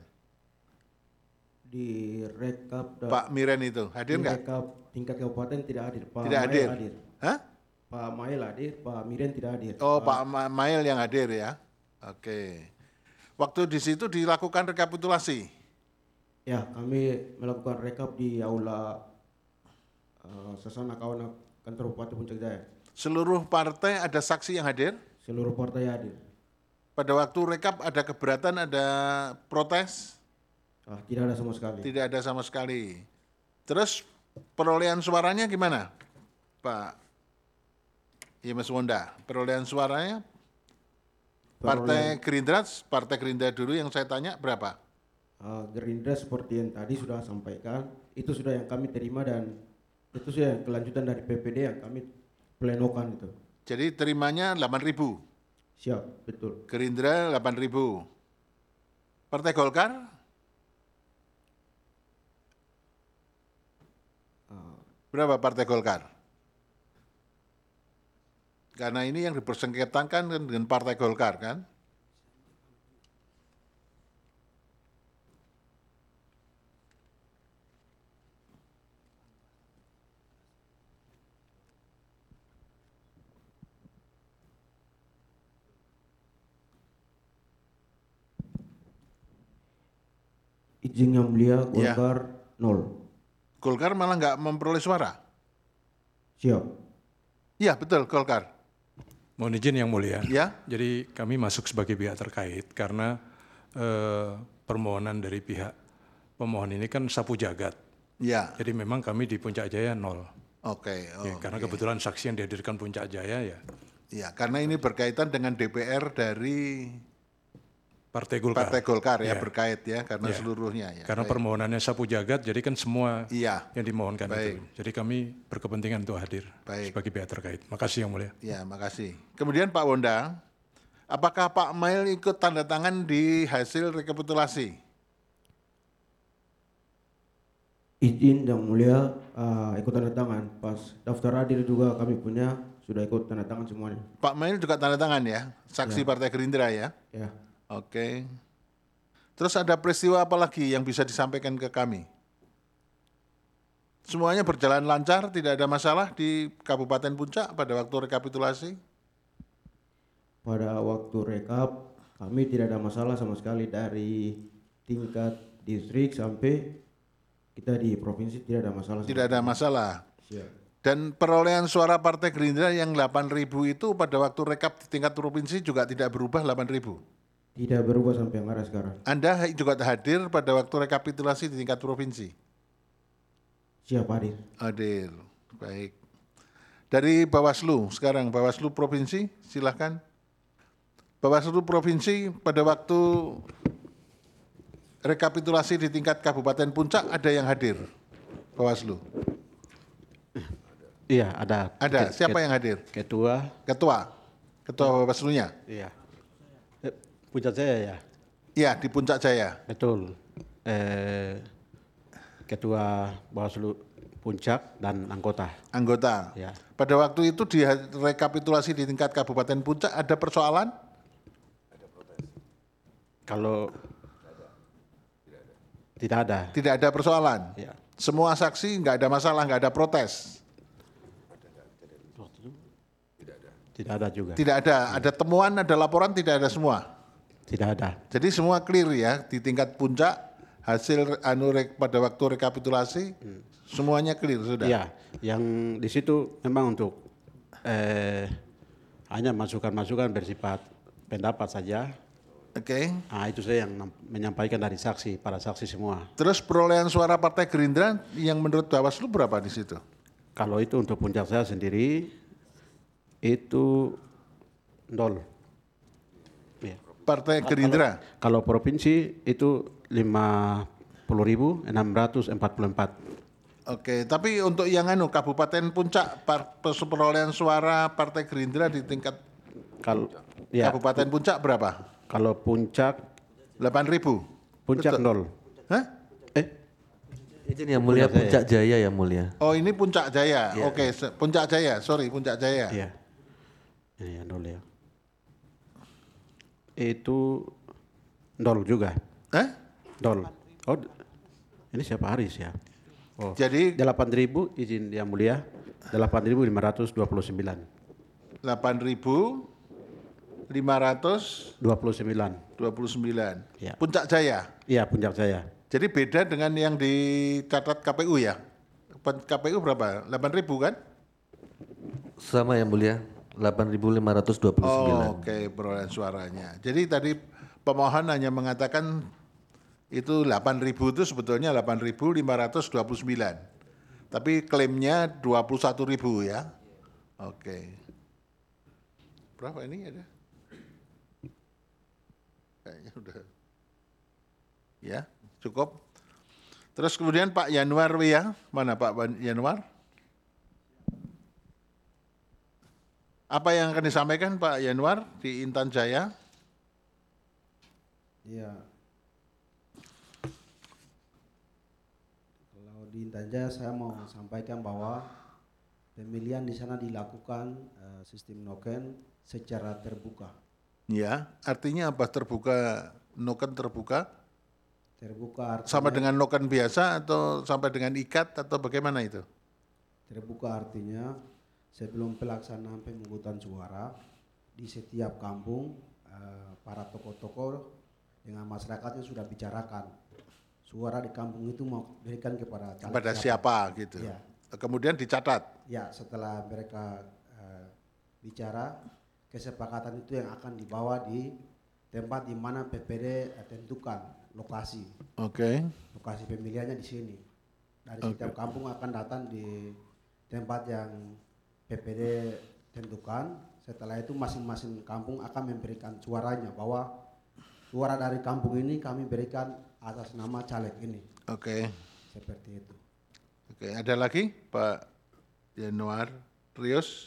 Di rekap da- Pak Miren itu hadir di nggak? rekap tingkat kabupaten tidak hadir. Pak Tidak Mail hadir. hadir. Hah? Pak Mail hadir, Pak Miren tidak hadir. Oh, Pak Ma- Mail yang hadir ya. Oke. Waktu di situ dilakukan rekapitulasi. Ya, kami melakukan rekap di aula uh, Sasana Kawan Kantor Bupati Puncak Jaya. Seluruh partai ada saksi yang hadir. Seluruh partai hadir. Pada waktu rekap ada keberatan, ada protes? Ah, tidak ada sama sekali. Tidak ada sama sekali. Terus perolehan suaranya gimana, Pak James Wonda? Perolehan suaranya Partai Gerindra, Partai Gerindra dulu yang saya tanya berapa? Uh, Gerindra seperti yang tadi sudah sampaikan, itu sudah yang kami terima dan itu sudah yang kelanjutan dari P P D yang kami plenokan itu. Jadi terimanya delapan ribu. Siap, betul. Gerindra delapan ribu. Partai Golkar? Berapa Partai Golkar? Karena ini yang dipersengketakan kan dengan Partai Golkar kan? Izin yang mulia, Ya. Golkar nol. Golkar malah nggak memperoleh suara. Siap. Iya betul Golkar. Mohon izin yang mulia. Ya. Jadi kami masuk sebagai pihak terkait karena eh, permohonan dari pihak pemohon ini kan sapu jagat. Ya. Jadi memang kami di Puncak Jaya nol. Oke. Oh, Ya, karena oke. kebetulan saksi yang dihadirkan Puncak Jaya ya Ya karena ini berkaitan dengan D P R dari Partai Golkar. Partai Golkar ya, Ya. berkait ya karena Ya. seluruhnya ya. Karena Baik. permohonannya sapu jagat, jadi kan semua Iya. yang dimohonkan Baik. itu. Jadi kami berkepentingan untuk hadir Baik. sebagai pihak terkait. Makasih yang mulia. Ya, makasih. Kemudian Pak Wonda, apakah Pak Mail ikut tanda tangan di hasil rekapitulasi? Izin yang mulia, uh, ikut tanda tangan. Pas daftar hadir juga kami punya, sudah ikut tanda tangan semuanya. Pak Mail juga tanda tangan ya, saksi Partai Gerindra ya? Ya. Oke. Terus ada peristiwa apa lagi yang bisa disampaikan ke kami? Semuanya berjalan lancar, tidak ada masalah di Kabupaten Puncak pada waktu rekapitulasi? Pada waktu rekap, kami tidak ada masalah sama sekali dari tingkat distrik sampai kita di provinsi tidak ada masalah. sama Tidak ada sekali. masalah. Siap. Dan perolehan suara Partai Gerindra yang delapan ribu itu pada waktu rekap di tingkat provinsi juga tidak berubah delapan ribu. Tidak berubah sampai yang ada sekarang. Anda juga hadir pada waktu rekapitulasi di tingkat provinsi? Siap hadir. Hadir, baik. Dari Bawaslu, sekarang Bawaslu Provinsi, silakan. Bawaslu Provinsi pada waktu rekapitulasi di tingkat Kabupaten Puncak ada yang hadir? Bawaslu? Iya, ada. Ada, Ke- siapa ke- yang hadir? Ketua. Ketua? Ketua Bawaslu-nya? Iya. Eh, Puncak Jaya ya? Iya, di Puncak Jaya. Betul. Eh, Ketua Bawaslu Puncak dan anggota. Anggota. Ya. Pada waktu itu di rekapitulasi di tingkat Kabupaten Puncak ada persoalan? Kalau tidak ada. Tidak ada persoalan? Ya. Semua saksi nggak ada masalah, nggak ada protes? Tidak ada juga. Tidak ada, ada temuan, ada laporan, tidak ada semua? Tidak ada. Jadi semua clear ya, di tingkat Puncak hasil anu rek, pada waktu rekapitulasi semuanya clear sudah. Iya, yang di situ memang untuk eh, hanya masukan-masukan bersifat pendapat saja. Oke. Nah, itu saya yang nam- menyampaikan dari saksi, para saksi semua. Terus perolehan suara Partai Gerindra yang menurut Bawaslu berapa di situ? Kalau itu untuk puncak saya sendiri itu nol. Ya. Partai Gerindra. Kalau, kalau provinsi itu lima puluh ribu enam ratus empat puluh empat. Oke, tapi untuk yang anu Kabupaten Puncak par, perolehan suara Partai Gerindra di tingkat Kalau ya, Kabupaten Puncak berapa? Kalau puncak delapan ribu. Puncak Betul. nol. Hah? Eh, Izin yang mulia, Puncak Jaya yang mulia. Oh, ini Puncak Jaya. Iya. Oke, se- Puncak Jaya. Sorry, Puncak Jaya. Iya. Ini ya nol ya. Itu nol juga. Eh? Nol. Oh, ini siapa Haris ya? Oh. Jadi delapan ribu izin yang mulia, delapan ribu lima ratus dua puluh sembilan. delapan ribu lima ratus dua puluh sembilan. dua puluh sembilan. Ya. Puncak Jaya. Iya, Puncak Jaya. Jadi beda dengan yang dicatat K P U ya? K P U berapa? delapan ribu kan? Sama yang mulia, delapan ribu lima ratus dua puluh sembilan. Oh, oke, perolehan suaranya. Jadi tadi pemohon hanya mengatakan itu delapan ribu itu sebetulnya delapan ribu lima ratus dua puluh sembilan. Tapi klaimnya dua puluh satu ribu ya. Oke. Berapa ini ada? Kayaknya udah. Ya, cukup. Terus kemudian Pak Yanuar ya, mana Pak Yanuar? Apa yang akan disampaikan Pak Yanuar di Intan Jaya? Iya. Kalau di Intan Jaya saya mau sampaikan bahwa pemilihan di sana dilakukan uh, sistem noken secara terbuka. Ya, artinya apa terbuka, noken terbuka? Terbuka artinya Sama dengan noken biasa atau sampai dengan ikat atau bagaimana itu? terbuka artinya sebelum pelaksanaan pemungutan suara di setiap kampung uh, para tokoh-tokoh dengan masyarakatnya sudah bicarakan suara di kampung itu mau berikan kepada caleg Kepada siapa, gitu. Ya. Kemudian dicatat. Ya, setelah mereka uh, bicara, kesepakatan itu yang akan dibawa di tempat di mana P P D uh, tentukan lokasi. Oke. Lokasi pemilihannya di sini. Dari Oke. setiap kampung akan datang di tempat yang P P D tentukan. Setelah itu masing-masing kampung akan memberikan suaranya bahwa suara dari kampung ini kami berikan atas nama caleg ini. Oke. Seperti itu. Oke, ada lagi Pak Yanuar Rios?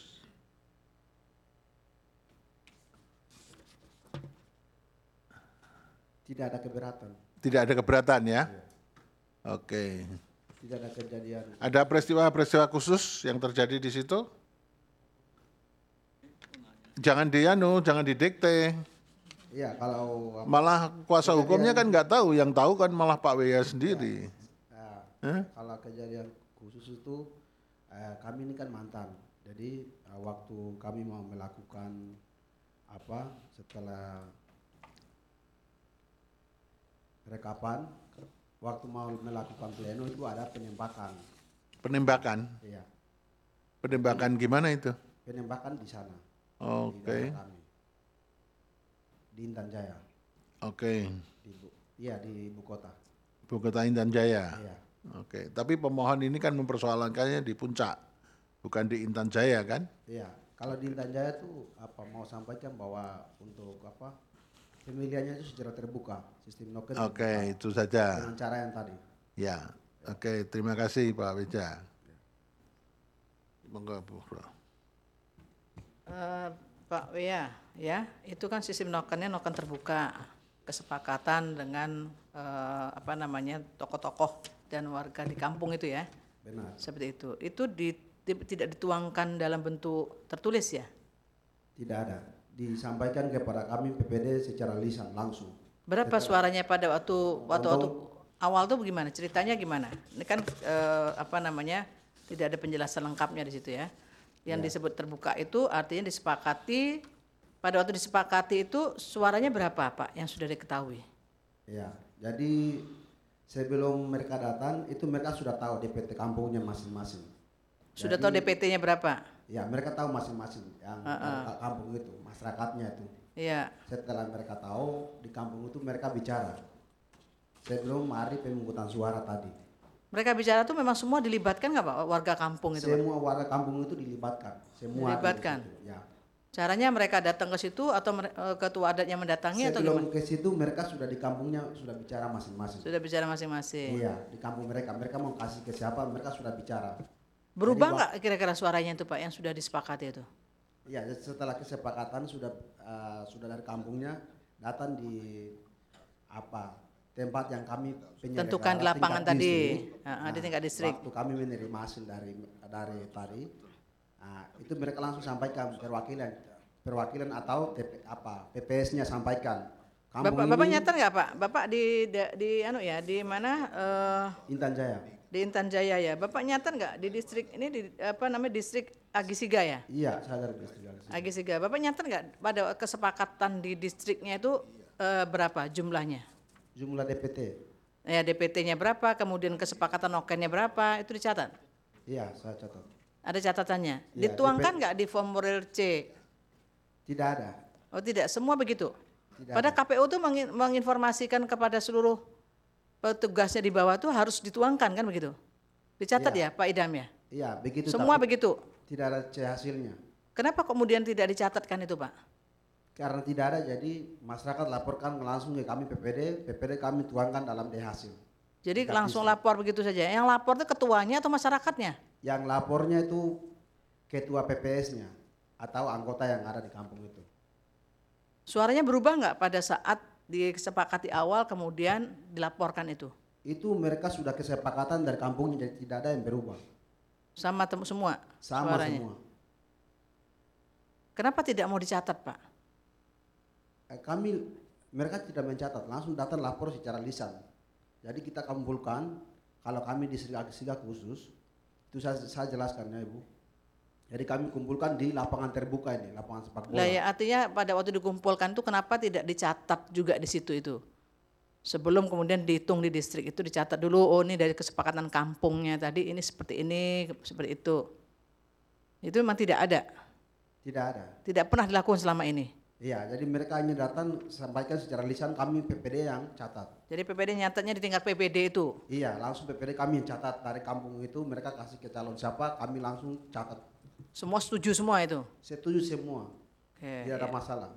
Tidak ada keberatan. Tidak ada keberatan ya? Oke. Tidak ada kejadian. Ada peristiwa-peristiwa khusus yang terjadi di situ? Jangan dianu, jangan didikte. Iya, kalau Malah kuasa kejadian- hukumnya kan nggak tahu, yang tahu kan malah Pak W Y sendiri. Nah, Hah? kalau kejadian khusus itu eh, kami ini kan mantan. Jadi eh, waktu kami mau melakukan apa setelah rekapan, waktu mau melakukan pleno itu ada penembakan. Penembakan? Iya, Penembakan gimana itu? penembakan di sana. Di Oke, daerah kami. Di Intan Jaya. oke. Di Bu- iya di ibu kota. Ibu Kota Intan Jaya. Iya. Oke, tapi pemohon ini kan mempersoalkannya di puncak, bukan di Intan Jaya kan? Iya, kalau di Intan Jaya tuh apa mau sampaikan bahwa untuk apa pemilihannya itu secara terbuka, sistem noken. Oke, terbuka. itu saja. Dengan cara yang tadi. Ya, oke. Terima kasih Pak Weja. Monggo Bu. Eh, Pak Wia, ya itu kan sistem nokennya noken terbuka, kesepakatan dengan eh, apa namanya tokoh-tokoh dan warga di kampung itu ya. Benar. Seperti itu. Itu di, di- tidak dituangkan dalam bentuk tertulis ya? Tidak ada. Disampaikan kepada kami P P D secara lisan langsung. Berapa Setelah- suaranya pada waktu waktu, waktu awal tuh bagaimana? Ceritanya gimana? Ini kan eh, apa namanya tidak ada penjelasan lengkapnya di situ ya. Yang Ya. disebut terbuka itu artinya disepakati. Pada waktu disepakati itu suaranya berapa Pak yang sudah diketahui? Ya, jadi Sebelum mereka datang itu mereka sudah tahu D P T kampungnya masing-masing. Sudah Jadi, tahu D P T-nya berapa? Ya mereka tahu masing-masing yang Uh, uh. kampung itu, masyarakatnya itu. Iya. Setelah mereka tahu di kampung itu mereka bicara. Sebelum hari pemungutan suara tadi. Mereka bicara tuh memang semua dilibatkan nggak Pak warga kampung itu? Pak? Semua warga kampung itu dilibatkan. Semua Dilibatkan. itu, ya. Caranya mereka datang ke situ atau mere- eh, ketua adatnya mendatangi atau Sebelum gimana? ke situ mereka sudah di kampungnya sudah bicara masing-masing. Sudah bicara masing-masing. Iya, di kampung mereka. Mereka mau kasih ke siapa, mereka sudah bicara. Berubah Jadi, nggak kira-kira suaranya itu Pak yang sudah disepakati itu? Iya, setelah kesepakatan sudah uh, sudah dari kampungnya datang di apa tempat yang kami penyelenggara Tentukan di lapangan tingkat tadi, distrik. ah, di tingkat distrik. Waktu kami menerima hasil dari dari tadi, nah, itu mereka langsung sampaikan perwakilan perwakilan atau T P, apa P P S-nya sampaikan. Kampung Bapak, Bapak ini nyata nggak Pak? Bapak di di, di anu ya di mana? eh, Intan Jaya. di Intan Jaya ya. Bapak nyata nggak di distrik ini di apa namanya distrik Agisiga ya? Iya, saya dari distrik. Agisiga. Bapak nyata nggak pada kesepakatan di distriknya itu eh, berapa jumlahnya? Jumlah D P T. Ya D P T-nya berapa, kemudian kesepakatan nokennya berapa, itu dicatat? Iya, saya catat. Ada catatannya? Iya, Dituangkan nggak di formulir C? Tidak ada. Oh tidak, semua begitu? Tidak Pada K P U itu mengin- menginformasikan kepada seluruh petugasnya di bawah tuh harus dituangkan kan begitu? Dicatat Iya. ya Pak Idam ya? Iya, begitu. Semua tapi begitu? Tidak ada C hasilnya. Kenapa kemudian tidak dicatatkan itu Pak? Karena tidak ada, jadi masyarakat laporkan langsung ke kami P P D, P P D kami tuangkan dalam D hasil. Jadi Tidak langsung bisa. lapor begitu saja. Yang lapor itu ketuanya atau masyarakatnya? Yang lapornya itu ketua P P S-nya atau anggota yang ada di kampung itu. Suaranya berubah nggak pada saat disepakati awal kemudian dilaporkan itu? Itu mereka sudah kesepakatan dari kampungnya, jadi tidak ada yang berubah. Sama tem- semua Sama suaranya? semua. Kenapa tidak mau dicatat Pak? Eh, kami mereka tidak mencatat, langsung datang lapor secara lisan. Jadi kita kumpulkan, kalau kami di Sri Agisiga khusus, itu saya, saya jelaskan ya Ibu. Jadi kami kumpulkan di lapangan terbuka ini, lapangan sepak bola. Lah ya artinya pada waktu dikumpulkan itu kenapa tidak dicatat juga di situ itu? Sebelum kemudian dihitung di distrik itu dicatat dulu, oh ini dari kesepakatan kampungnya tadi ini seperti ini, seperti itu. Itu memang tidak ada, Tidak ada. tidak pernah dilakukan selama ini. Iya, jadi mereka hanya datang sampaikan secara lisan, kami P P D yang catat. Jadi P P D nyatatnya di tingkat P P D itu? Iya, langsung P P D kami yang catat dari kampung itu, mereka kasih ke calon siapa, kami langsung catat. Semua setuju semua itu? Setuju semua, Oke, tidak ada ya. masalah.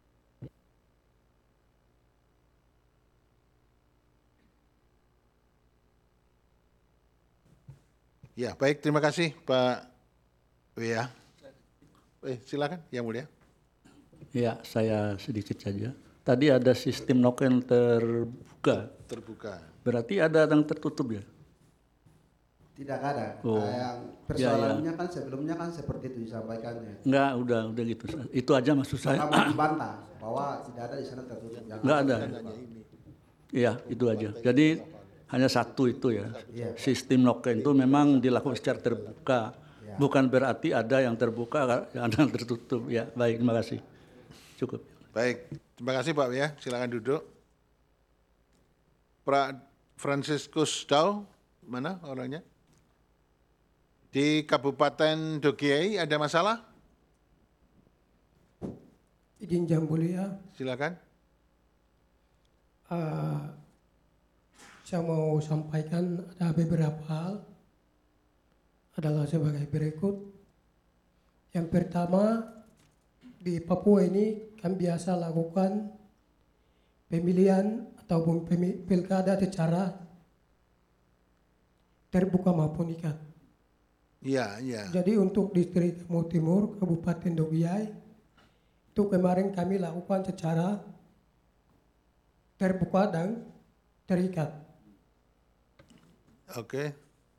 Ya, baik, terima kasih Pak Wea. Eh, silakan, Yang Mulia. Ya, saya sedikit saja. Tadi ada sistem noken terbuka. Terbuka. Berarti ada yang tertutup ya? Tidak ada. Oh. Nah, yang persoalannya kan sebelumnya kan seperti itu disampaikannya. Enggak, udah udah gitu. Itu aja maksud saya. Kamu dibantah bahwa tidak ada di sana tertutup. Yang Enggak ada. Iya, itu aja. Jadi hanya satu itu ya. Iya. Sistem noken itu memang dilakukan secara terbuka. Bukan berarti ada yang terbuka, ada yang tertutup. Ya, baik, terima kasih. Cukup. Baik, terima kasih Pak Wea. Silakan duduk. Pak Franciscus Dau, mana orangnya? Di Kabupaten Dogiai ada masalah? Izin Yang Mulia, Silakan. uh, saya mau sampaikan ada beberapa hal adalah sebagai berikut. Yang pertama, di Papua ini kan biasa lakukan pemilihan ataupun pemi- pilkada secara terbuka maupun ikat. Iya, iya. Jadi untuk distrik Timur Timur, Kabupaten Dogiai, itu kemarin kami lakukan secara terbuka dan terikat. Oke.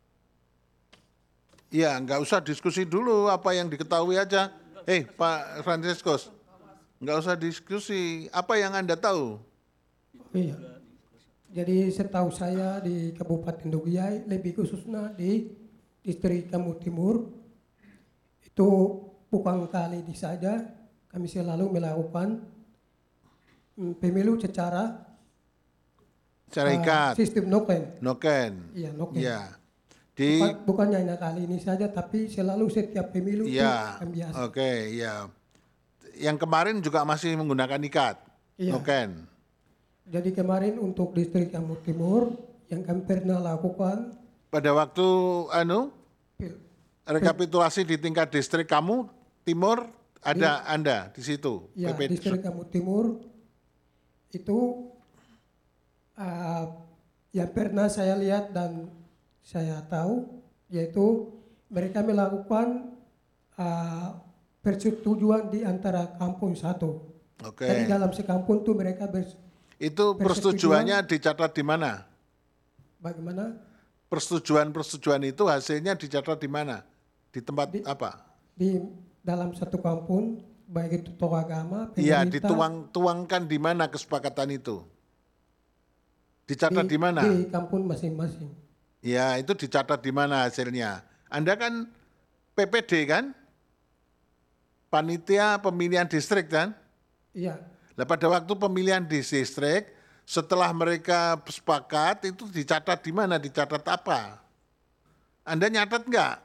Iya, nggak usah diskusi dulu, apa yang diketahui aja. Eh, Pak Franciscus, nggak usah diskusi, apa yang Anda tahu? Oh iya. Jadi setahu saya di Kabupaten Dogiai, lebih khususnya di distrik Timur Timur, itu bukan kali ini saja kami selalu melakukan mm, pemilu secara Secara ikat. Sistem noken. Noken. Iya, noken. Iya. Di Bukan, bukannya hanya kali ini saja, tapi selalu setiap pemilu itu Iya. kan biasa. Oke, iya. Yang kemarin juga masih menggunakan ikat. Iya. Noken. Jadi kemarin untuk distrik Kamu Timur yang kami pernah lakukan Pada waktu anu rekapitulasi di tingkat distrik kamu Timur ada Di- Anda di situ. ya P P D. distrik Kamu Timur itu uh, yang pernah saya lihat dan saya tahu yaitu mereka melakukan uh, persetujuan di antara kampung satu. Oke. Jadi dalam sekampung itu mereka bers- Itu persetujuannya dicatat di mana? bagaimana? Persetujuan-persetujuan itu hasilnya dicatat di mana? Di tempat apa? Di dalam satu kampung baik itu tokoh agama, Iya, pemerintah, dituang-tuangkan di mana kesepakatan itu? Dicatat di, mana? Di kampung masing-masing. Ya, itu dicatat di mana hasilnya? Anda kan P P D kan? Panitia Pemilihan Distrik kan? Iya. Nah, pada waktu pemilihan di distrik, setelah mereka sepakat, itu dicatat di mana? Dicatat apa? Anda nyatat nggak?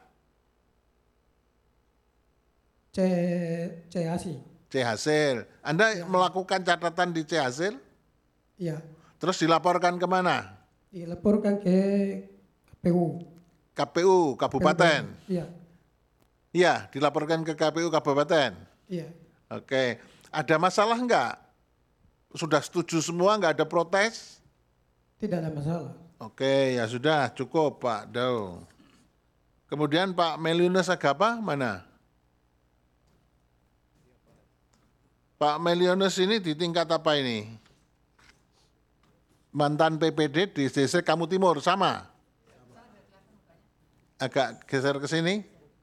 C C hasil. C hasil. Anda melakukan catatan di C hasil? Iya. Terus dilaporkan kemana? Dilaporkan ke K P U. K P U Kabupaten. Iya. Iya, dilaporkan ke K P U Kabupaten. Iya. Oke, ada masalah nggak? Sudah setuju semua, nggak ada protes? Tidak ada masalah. Oke, ya sudah cukup Pak Dau. Kemudian Pak Meliones Agapa mana? Pak Meliones ini di tingkat apa ini? Mantan P P D di distrik Kamu Timur, sama? Agak geser ke sini.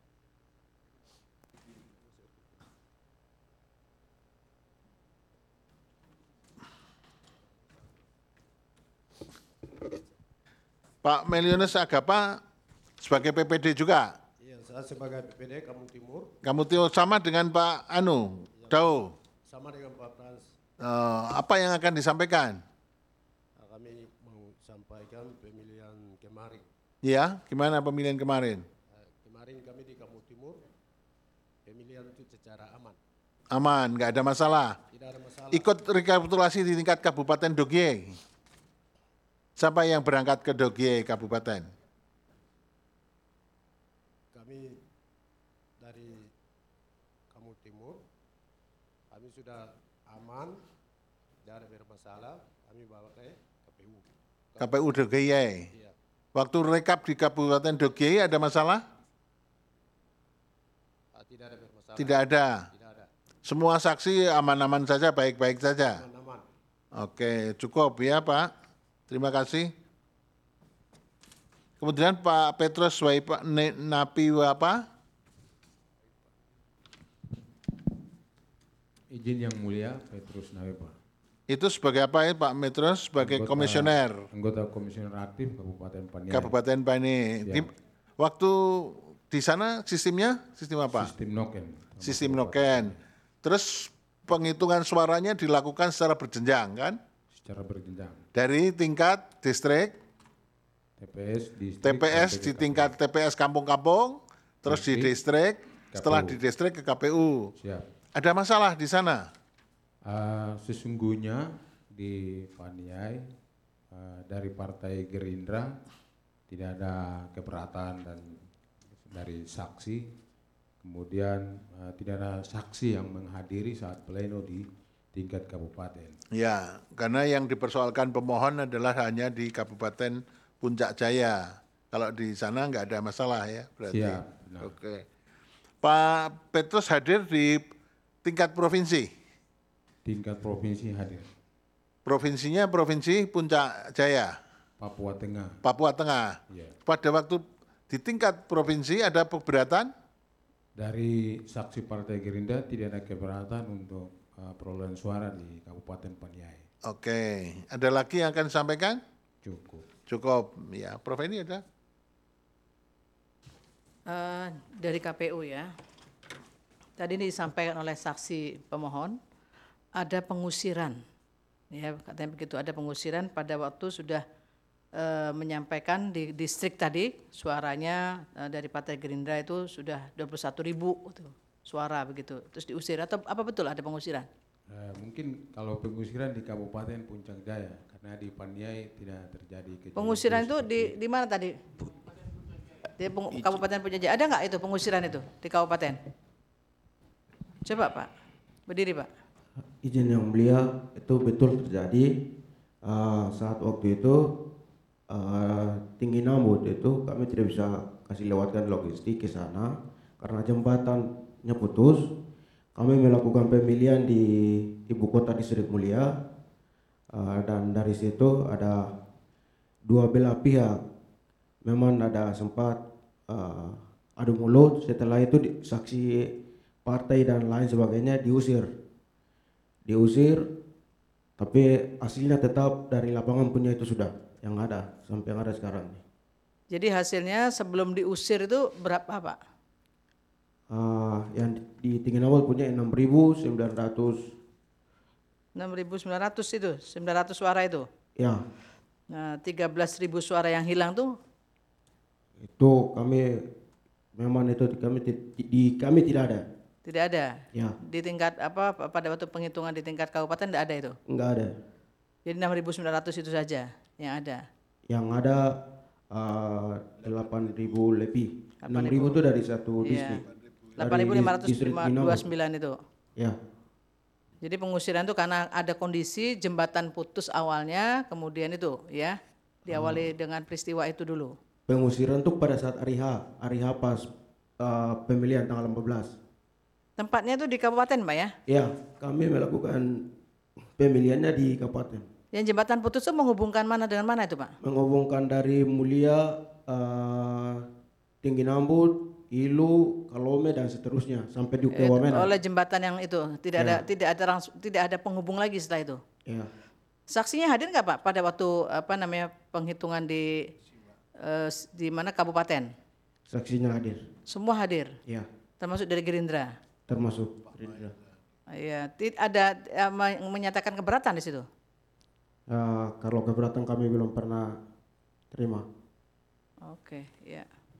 Pak Meliones Agapa sebagai P P D juga? Iya, saya sebagai P P D Kamu Timur. Kamu Timur sama dengan Pak Anu, Dau? Sama dengan Pak Frans. Eh, apa yang akan disampaikan? Nah, kami mau sampaikan pemilihan kemarin. Ya, gimana pemilihan kemarin? Nah, kemarin kami di Kamu Timur, pemilihan itu secara aman. Aman, nggak ada masalah. Tidak ada masalah. Ikut rekapitulasi di tingkat Kabupaten Dogie. Siapa yang berangkat ke Dogie Kabupaten? Kami dari Kamu Timur, kami sudah aman, tidak ada bermasalah, kami bawa ke K P U. K P U Dogie. Iya. Waktu rekap di Kabupaten Dogie ada masalah? Ah, tidak ada bermasalah. Tidak ada. Tidak ada. Semua saksi aman-aman saja, baik-baik saja. Aman-aman. Oke, cukup ya Pak. Terima kasih. Kemudian Pak Petrus Waipa Napi apa? Izin yang mulia, Petrus Nawepa. Itu sebagai apa ya Pak Petrus? Sebagai Anggota- komisioner Anggota komisioner aktif Kabupaten Paniai. Kabupaten Pani. Ya. Di- Waktu di sana sistemnya sistem apa? Sistem noken. Sistem noken. Terus penghitungan suaranya dilakukan secara berjenjang kan? Secara berjenjang. Dari tingkat distrik, T P S di T P S di tingkat T P S kampung-kampung, terus di distrik, setelah di distrik ke K P U. Siap. Ada masalah di sana? Uh, sesungguhnya di Paniai uh, dari Partai Gerindra tidak ada keberatan dan dari saksi, kemudian uh, tidak ada saksi yang menghadiri saat pleno di tingkat kabupaten. Ya, karena yang dipersoalkan pemohon adalah hanya di Kabupaten Puncak Jaya. Kalau di sana nggak ada masalah ya berarti. Siap, benar. Oke. Pak Petrus hadir di tingkat provinsi. Tingkat provinsi hadir. Provinsinya Provinsi Puncak Jaya. Papua Tengah. Papua Tengah. Ya. Pada waktu di tingkat provinsi ada keberatan? Dari saksi Partai Gerindra tidak ada keberatan untuk uh, perolehan suara di Kabupaten Paniai. Oke. Ada lagi yang akan disampaikan? Cukup. Cukup. Ya, Prof ini ada? Eh, dari K P U ya. Tadi disampaikan oleh saksi pemohon, ada pengusiran Ya, katanya begitu ada pengusiran pada waktu sudah eh, menyampaikan di distrik tadi suaranya eh, dari Partai Gerindra itu sudah dua puluh satu ribu tuh, suara begitu. Terus diusir atau apa betul ada pengusiran? Eh, mungkin kalau pengusiran di Kabupaten Puncak Jaya karena di Paniai tidak terjadi kejadian. Pengusiran itu di di mana tadi? Di peng, Kabupaten Puncak Jaya. Ada nggak itu pengusiran itu di kabupaten? Coba Pak, berdiri Pak. Izin yang mulia, itu betul terjadi. Uh, saat waktu itu uh, Tinggi Nambut itu kami tidak bisa kasih lewatkan logistik ke sana karena jembatannya putus. Kami melakukan pemilihan di ibu kota distrik mulia, uh, dan dari situ ada dua belah pihak. Memang ada sempat uh, adu mulut. Setelah itu di, saksi partai dan lain sebagainya diusir. Diusir, tapi hasilnya tetap dari lapangan punya itu sudah yang ada sampai yang ada sekarang. Jadi hasilnya sebelum diusir itu berapa Pak? Uh, yang di Tinggi Nambut punya enam ribu sembilan ratus. enam ribu sembilan ratus itu, sembilan ratus suara itu? Ya. Nah, tiga belas ribu suara yang hilang tuh? Itu kami, memang itu kami, di, di, kami tidak ada. Tidak ada? Ya. Di tingkat apa, pada waktu penghitungan di tingkat kabupaten tidak ada itu? Enggak ada. Jadi enam ribu sembilan ratus itu saja yang ada? Yang ada uh, delapan ribu lebih. enam ribu itu dari satu distrik. delapan ribu lima ratus dua puluh sembilan itu? Ya. Jadi pengusiran itu karena ada kondisi jembatan putus awalnya, kemudian itu ya, diawali hmm. dengan peristiwa itu dulu? Pengusiran itu pada saat hari H, hari H pas uh, pemilihan tanggal empat belas. Tempatnya itu di kabupaten Pak ya? Ya, kami melakukan pemilihannya di kabupaten. Yang jembatan putus itu menghubungkan mana dengan mana itu Pak? Menghubungkan dari Mulia, uh, Tinggi Nambut, Ilu, Kalome dan seterusnya sampai di Wamena. Oleh jembatan yang itu tidak ya. ada tidak ada langsung, tidak ada penghubung lagi setelah itu. Ya. Saksinya hadir nggak Pak pada waktu apa namanya penghitungan di uh, di mana kabupaten? Saksinya hadir. Semua hadir. Ya. Termasuk dari Gerindra. Termasuk Gerindra. Iya, ada uh, menyatakan keberatan di situ. Uh, kalau keberatan kami belum pernah terima. Oke, ya.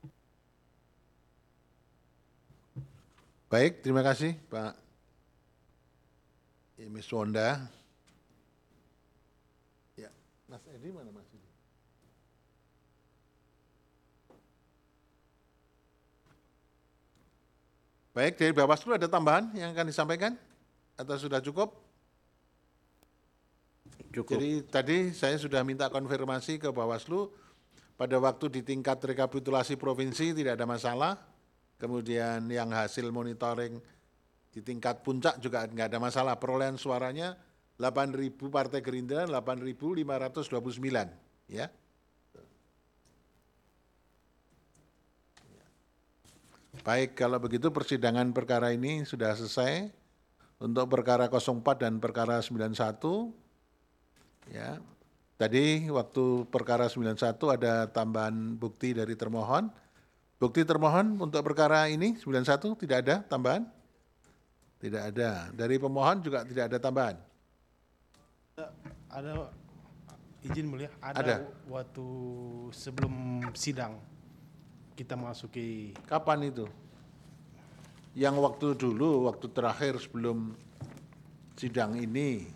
Baik, terima kasih Pak Imis Wonda. Ya, Mas Edi mana Mas Edi? Baik, dari Bawaslu ada tambahan yang akan disampaikan? Atau sudah cukup? Cukup. Jadi tadi saya sudah minta konfirmasi ke Bawaslu, pada waktu di tingkat rekapitulasi provinsi tidak ada masalah, kemudian yang hasil monitoring di tingkat puncak juga nggak ada masalah, perolehan suaranya delapan ribu Partai Gerindra, delapan ribu lima ratus dua puluh sembilan, ya. Baik, kalau begitu persidangan perkara ini sudah selesai untuk perkara nol empat dan perkara sembilan puluh satu. Ya. Tadi waktu perkara sembilan puluh satu ada tambahan bukti dari termohon. Bukti termohon untuk perkara ini sembilan puluh satu tidak ada tambahan? Tidak ada. Dari pemohon juga tidak ada tambahan? Ada, izin mulia, ada, ada waktu sebelum sidang kita masuki. Kapan itu? Yang waktu dulu, waktu terakhir sebelum sidang ini.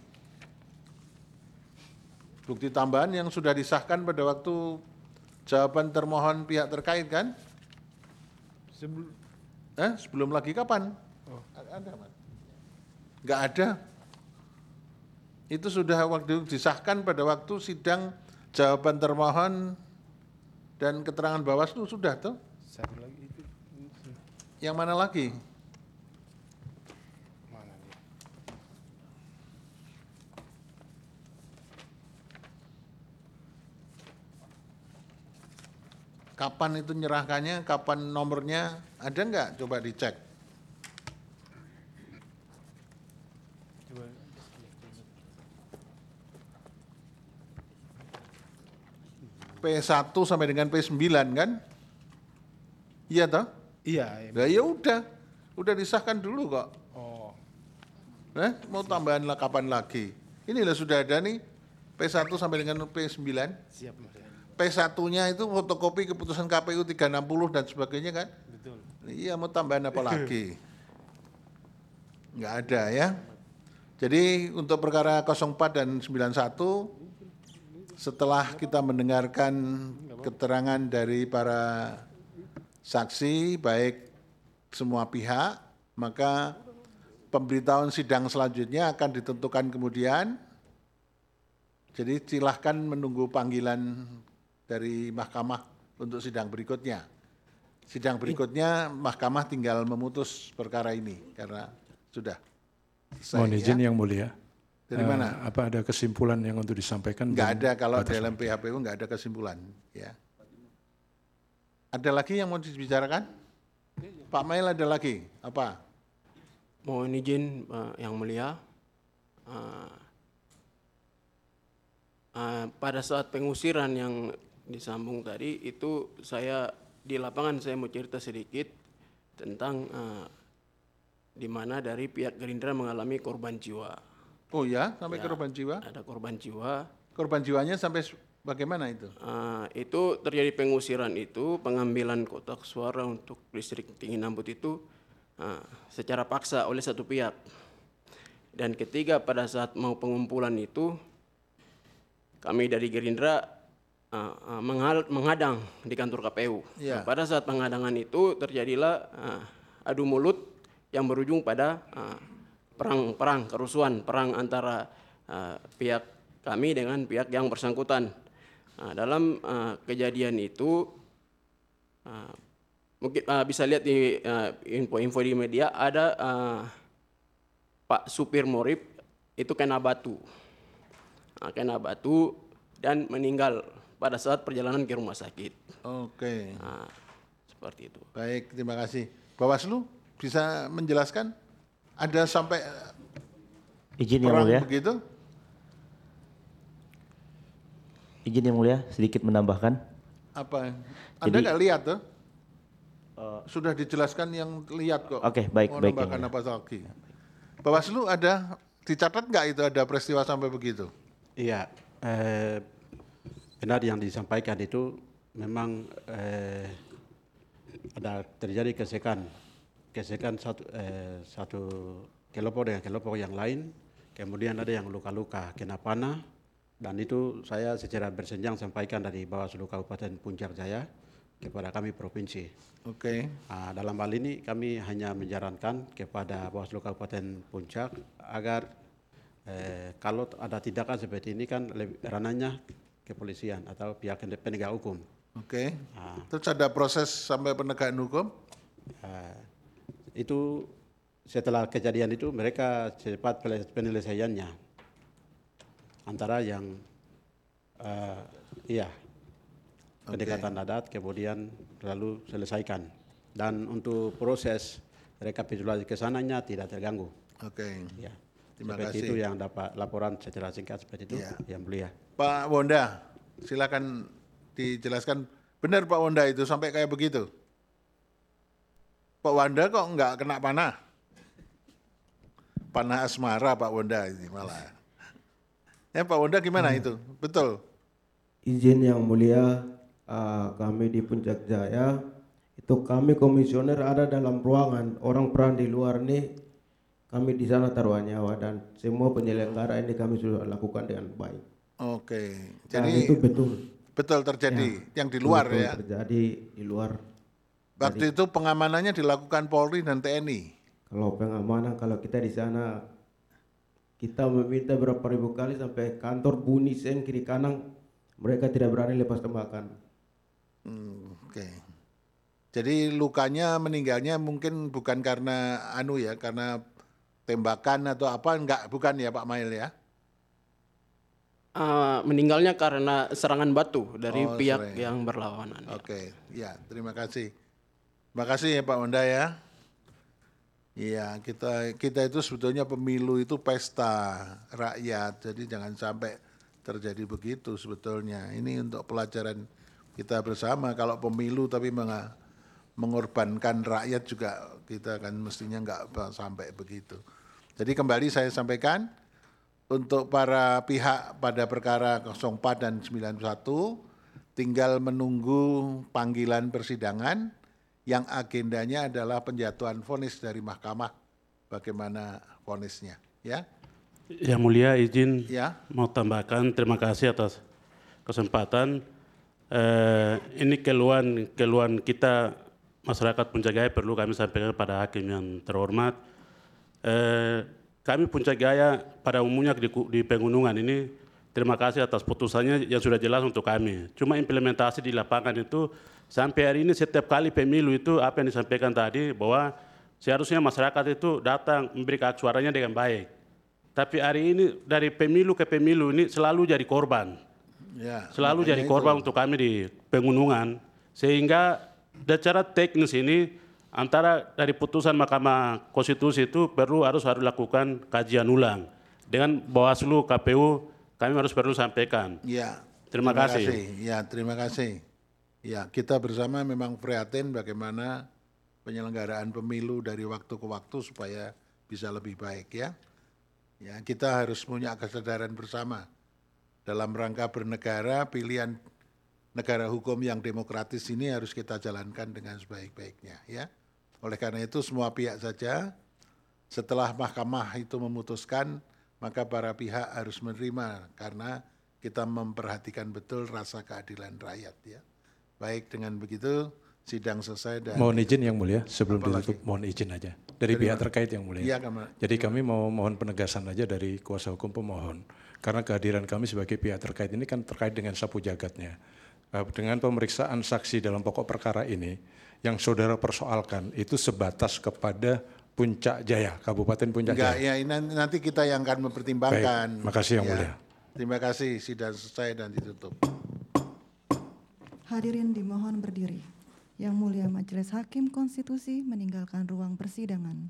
Bukti tambahan yang sudah disahkan pada waktu jawaban termohon pihak terkait kan? Sebelum, eh, sebelum lagi kapan? Oh. Ada Mas? Enggak ada. Itu sudah waktu disahkan pada waktu sidang jawaban termohon dan keterangan Bawaslu sudah tuh. Satu lagi itu. Yang mana lagi? Mana dia? Kapan itu nyerahkannya, kapan nomornya, ada enggak? Coba dicek. Coba. P satu sampai dengan P sembilan kan? Iya toh? Iya. Nah, ya udah, udah disahkan dulu kok. Oh. Eh, mau tambahan lah kapan lagi? Ini loh sudah ada nih P satu sampai dengan P sembilan. Siap, Mas. P satunya itu fotokopi keputusan K P U tiga enam puluh dan sebagainya kan? Betul. Iya, mau tambahan apa lagi? Nggak ada ya. Jadi untuk perkara nol empat dan sembilan satu, setelah kita mendengarkan keterangan dari para saksi, baik semua pihak, maka pemberitahuan sidang selanjutnya akan ditentukan kemudian. Jadi silahkan menunggu panggilan dari mahkamah untuk sidang berikutnya. Sidang berikutnya mahkamah tinggal memutus perkara ini karena sudah selesai. Mohon izin ya. Yang Mulia. Dari Eh, mana? Apa ada kesimpulan yang untuk disampaikan? Enggak belum? ada, kalau Batas dalam P H P U enggak ada kesimpulan. Ya. Ada lagi yang mau dibicarakan? Pak Mail ada lagi? Apa? Mohon izin uh, Yang Mulia, uh, uh, pada saat pengusiran yang disambung tadi itu saya di lapangan saya mau cerita sedikit tentang uh, di mana dari pihak Gerindra mengalami korban jiwa. Oh ya, sampai Ya, korban jiwa? Ada korban jiwa. Korban jiwanya sampai s- bagaimana itu? Uh, itu terjadi pengusiran itu, pengambilan kotak suara untuk distrik Tinggi Nambut itu uh, secara paksa oleh satu pihak. Dan ketiga pada saat mau pengumpulan itu, kami dari Gerindra uh, uh, menghal- menghadang di kantor K P U. Iya. Nah, pada saat penghadangan itu terjadilah uh, adu mulut yang berujung pada uh, perang-perang, kerusuhan, perang antara uh, pihak kami dengan pihak yang bersangkutan. Nah, dalam uh, kejadian itu, uh, mungkin uh, bisa lihat di uh, info-info di media, ada uh, Pak supir Morib itu kena batu, nah, kena batu dan meninggal pada saat perjalanan ke rumah sakit. Oke. Nah, seperti itu. Baik, terima kasih. Bawaslu bisa menjelaskan? Ada sampai Izin Yang perang Mulia. begitu? Izin Yang Mulia, sedikit menambahkan. Apa? Anda Jadi- nggak lihat tuh? Sudah dijelaskan yang lihat kok. Oke, baik, Mau baik, nambahkan Yang apa lagi? Bawaslu ada dicatat nggak itu ada peristiwa sampai begitu? Iya, eh, benar yang disampaikan itu memang eh, ada terjadi gesekan, gesekan satu eh, satu kelompok dengan kelompok yang lain, kemudian ada yang luka-luka kena panah, dan itu saya secara bersenjang sampaikan dari Bawaslu Kabupaten Puncak Jaya kepada kami provinsi. Oke. Nah, dalam hal ini kami hanya menyarankan kepada Bawaslu Kabupaten Puncak agar eh, kalau ada tindakan seperti ini kan lebih, ranahnya kepolisian atau pihak penegak hukum. Oke. Nah, Terus ada proses sampai penegakan hukum? eh, itu setelah kejadian itu mereka cepat penyelesaiannya antara yang eh, iya pendekatan adat kemudian lalu selesaikan, dan untuk proses rekapitulasi kesananya tidak terganggu. Oke. Ya. Terima Seperti kasih. itu yang dapat laporan secara singkat seperti itu, Ya. Yang Mulia. Pak Wonda, silakan dijelaskan. Benar Pak Wonda itu sampai kayak begitu? Pak Wanda kok nggak kena panah? Panah asmara Pak Wonda ini malah. Ya Pak Wonda gimana itu? Betul? Izin Yang Mulia, uh, kami di Puncak Jaya, itu kami komisioner ada dalam ruangan, orang perang di luar nih, kami di sana taruhan nyawa, dan semua penyelenggara ini kami sudah lakukan dengan baik. Oke. Dan Jadi itu betul. Betul terjadi Ya, yang di luar betul ya. terjadi di luar. Waktu itu pengamanannya dilakukan Polri dan T N I. Kalau pengamanan, kalau kita di sana, kita meminta berapa ribu kali sampai kantor bunyi sen kiri kanan, mereka tidak berani lepas tembakan. Hmm, Oke. Jadi lukanya meninggalnya mungkin bukan karena anu ya, karena tembakan atau apa, enggak, bukan ya Pak Mail ya? Uh, meninggalnya karena serangan batu dari Oh, pihak sering. yang berlawanan. Oke, ya terima kasih. Terima kasih ya Pak Wonda ya. Iya, kita kita itu sebetulnya pemilu itu pesta rakyat, jadi jangan sampai terjadi begitu sebetulnya. Ini untuk pelajaran kita bersama. Kalau pemilu tapi menga- mengorbankan rakyat juga kita kan mestinya nggak sampai begitu. Jadi kembali saya sampaikan, untuk para pihak pada perkara nol empat dan sembilan puluh satu tinggal menunggu panggilan persidangan yang agendanya adalah penjatuhan vonis dari mahkamah, bagaimana vonisnya, ya. Yang Mulia izin Ya. mau tambahkan, terima kasih atas kesempatan. Eh, ini keluhan keluhan kita masyarakat Puncak Gaya perlu kami sampaikan kepada hakim yang terhormat. Eh, kami Puncak Gaya pada umumnya di, di pegunungan ini terima kasih atas putusannya yang sudah jelas untuk kami. Cuma implementasi di lapangan itu sampai hari ini setiap kali pemilu itu apa yang disampaikan tadi bahwa seharusnya masyarakat itu datang memberi hak suaranya dengan baik. Tapi hari ini dari pemilu ke pemilu ini selalu jadi korban. Ya, Selalu jadi makanya korban itu. untuk kami di pegunungan. Sehingga secara teknis ini antara dari putusan Mahkamah Konstitusi itu perlu harus harus lakukan kajian ulang. Dengan Bawaslu, K P U kami harus perlu sampaikan. Ya. Terima kasih. Ya, terima kasih. Ya, kita bersama memang prihatin bagaimana penyelenggaraan pemilu dari waktu ke waktu supaya bisa lebih baik, ya. Ya, kita harus punya kesadaran bersama dalam rangka bernegara, pilihan negara hukum yang demokratis ini harus kita jalankan dengan sebaik-baiknya, ya. Oleh karena itu semua pihak saja setelah mahkamah itu memutuskan, maka para pihak harus menerima karena kita memperhatikan betul rasa keadilan rakyat, ya. Baik, dengan begitu sidang selesai dan mohon izin yang mulia sebelum Apalagi? ditutup mohon izin aja dari, Dari pihak mana? terkait yang mulia. Iya, Kama- Jadi kami mau mohon penegasan aja dari kuasa hukum pemohon karena kehadiran kami sebagai pihak terkait ini kan terkait dengan sapu jagatnya. Eh, Dengan pemeriksaan saksi dalam pokok perkara ini yang saudara persoalkan itu sebatas kepada Puncak Jaya, Kabupaten Puncak Enggak, Jaya. ya ini nanti kita yang akan mempertimbangkan. Baik, makasih Yang Ya. Mulia. Terima kasih, sidang selesai dan ditutup. Hadirin dimohon berdiri. Yang Mulia Majelis Hakim Konstitusi meninggalkan ruang persidangan.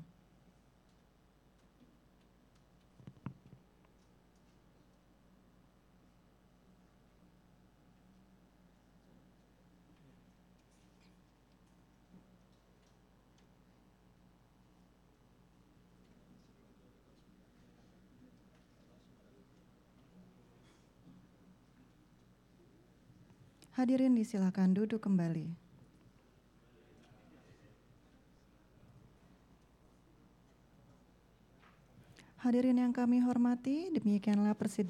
Hadirin disilakan duduk kembali. Hadirin yang kami hormati, demikianlah persidangan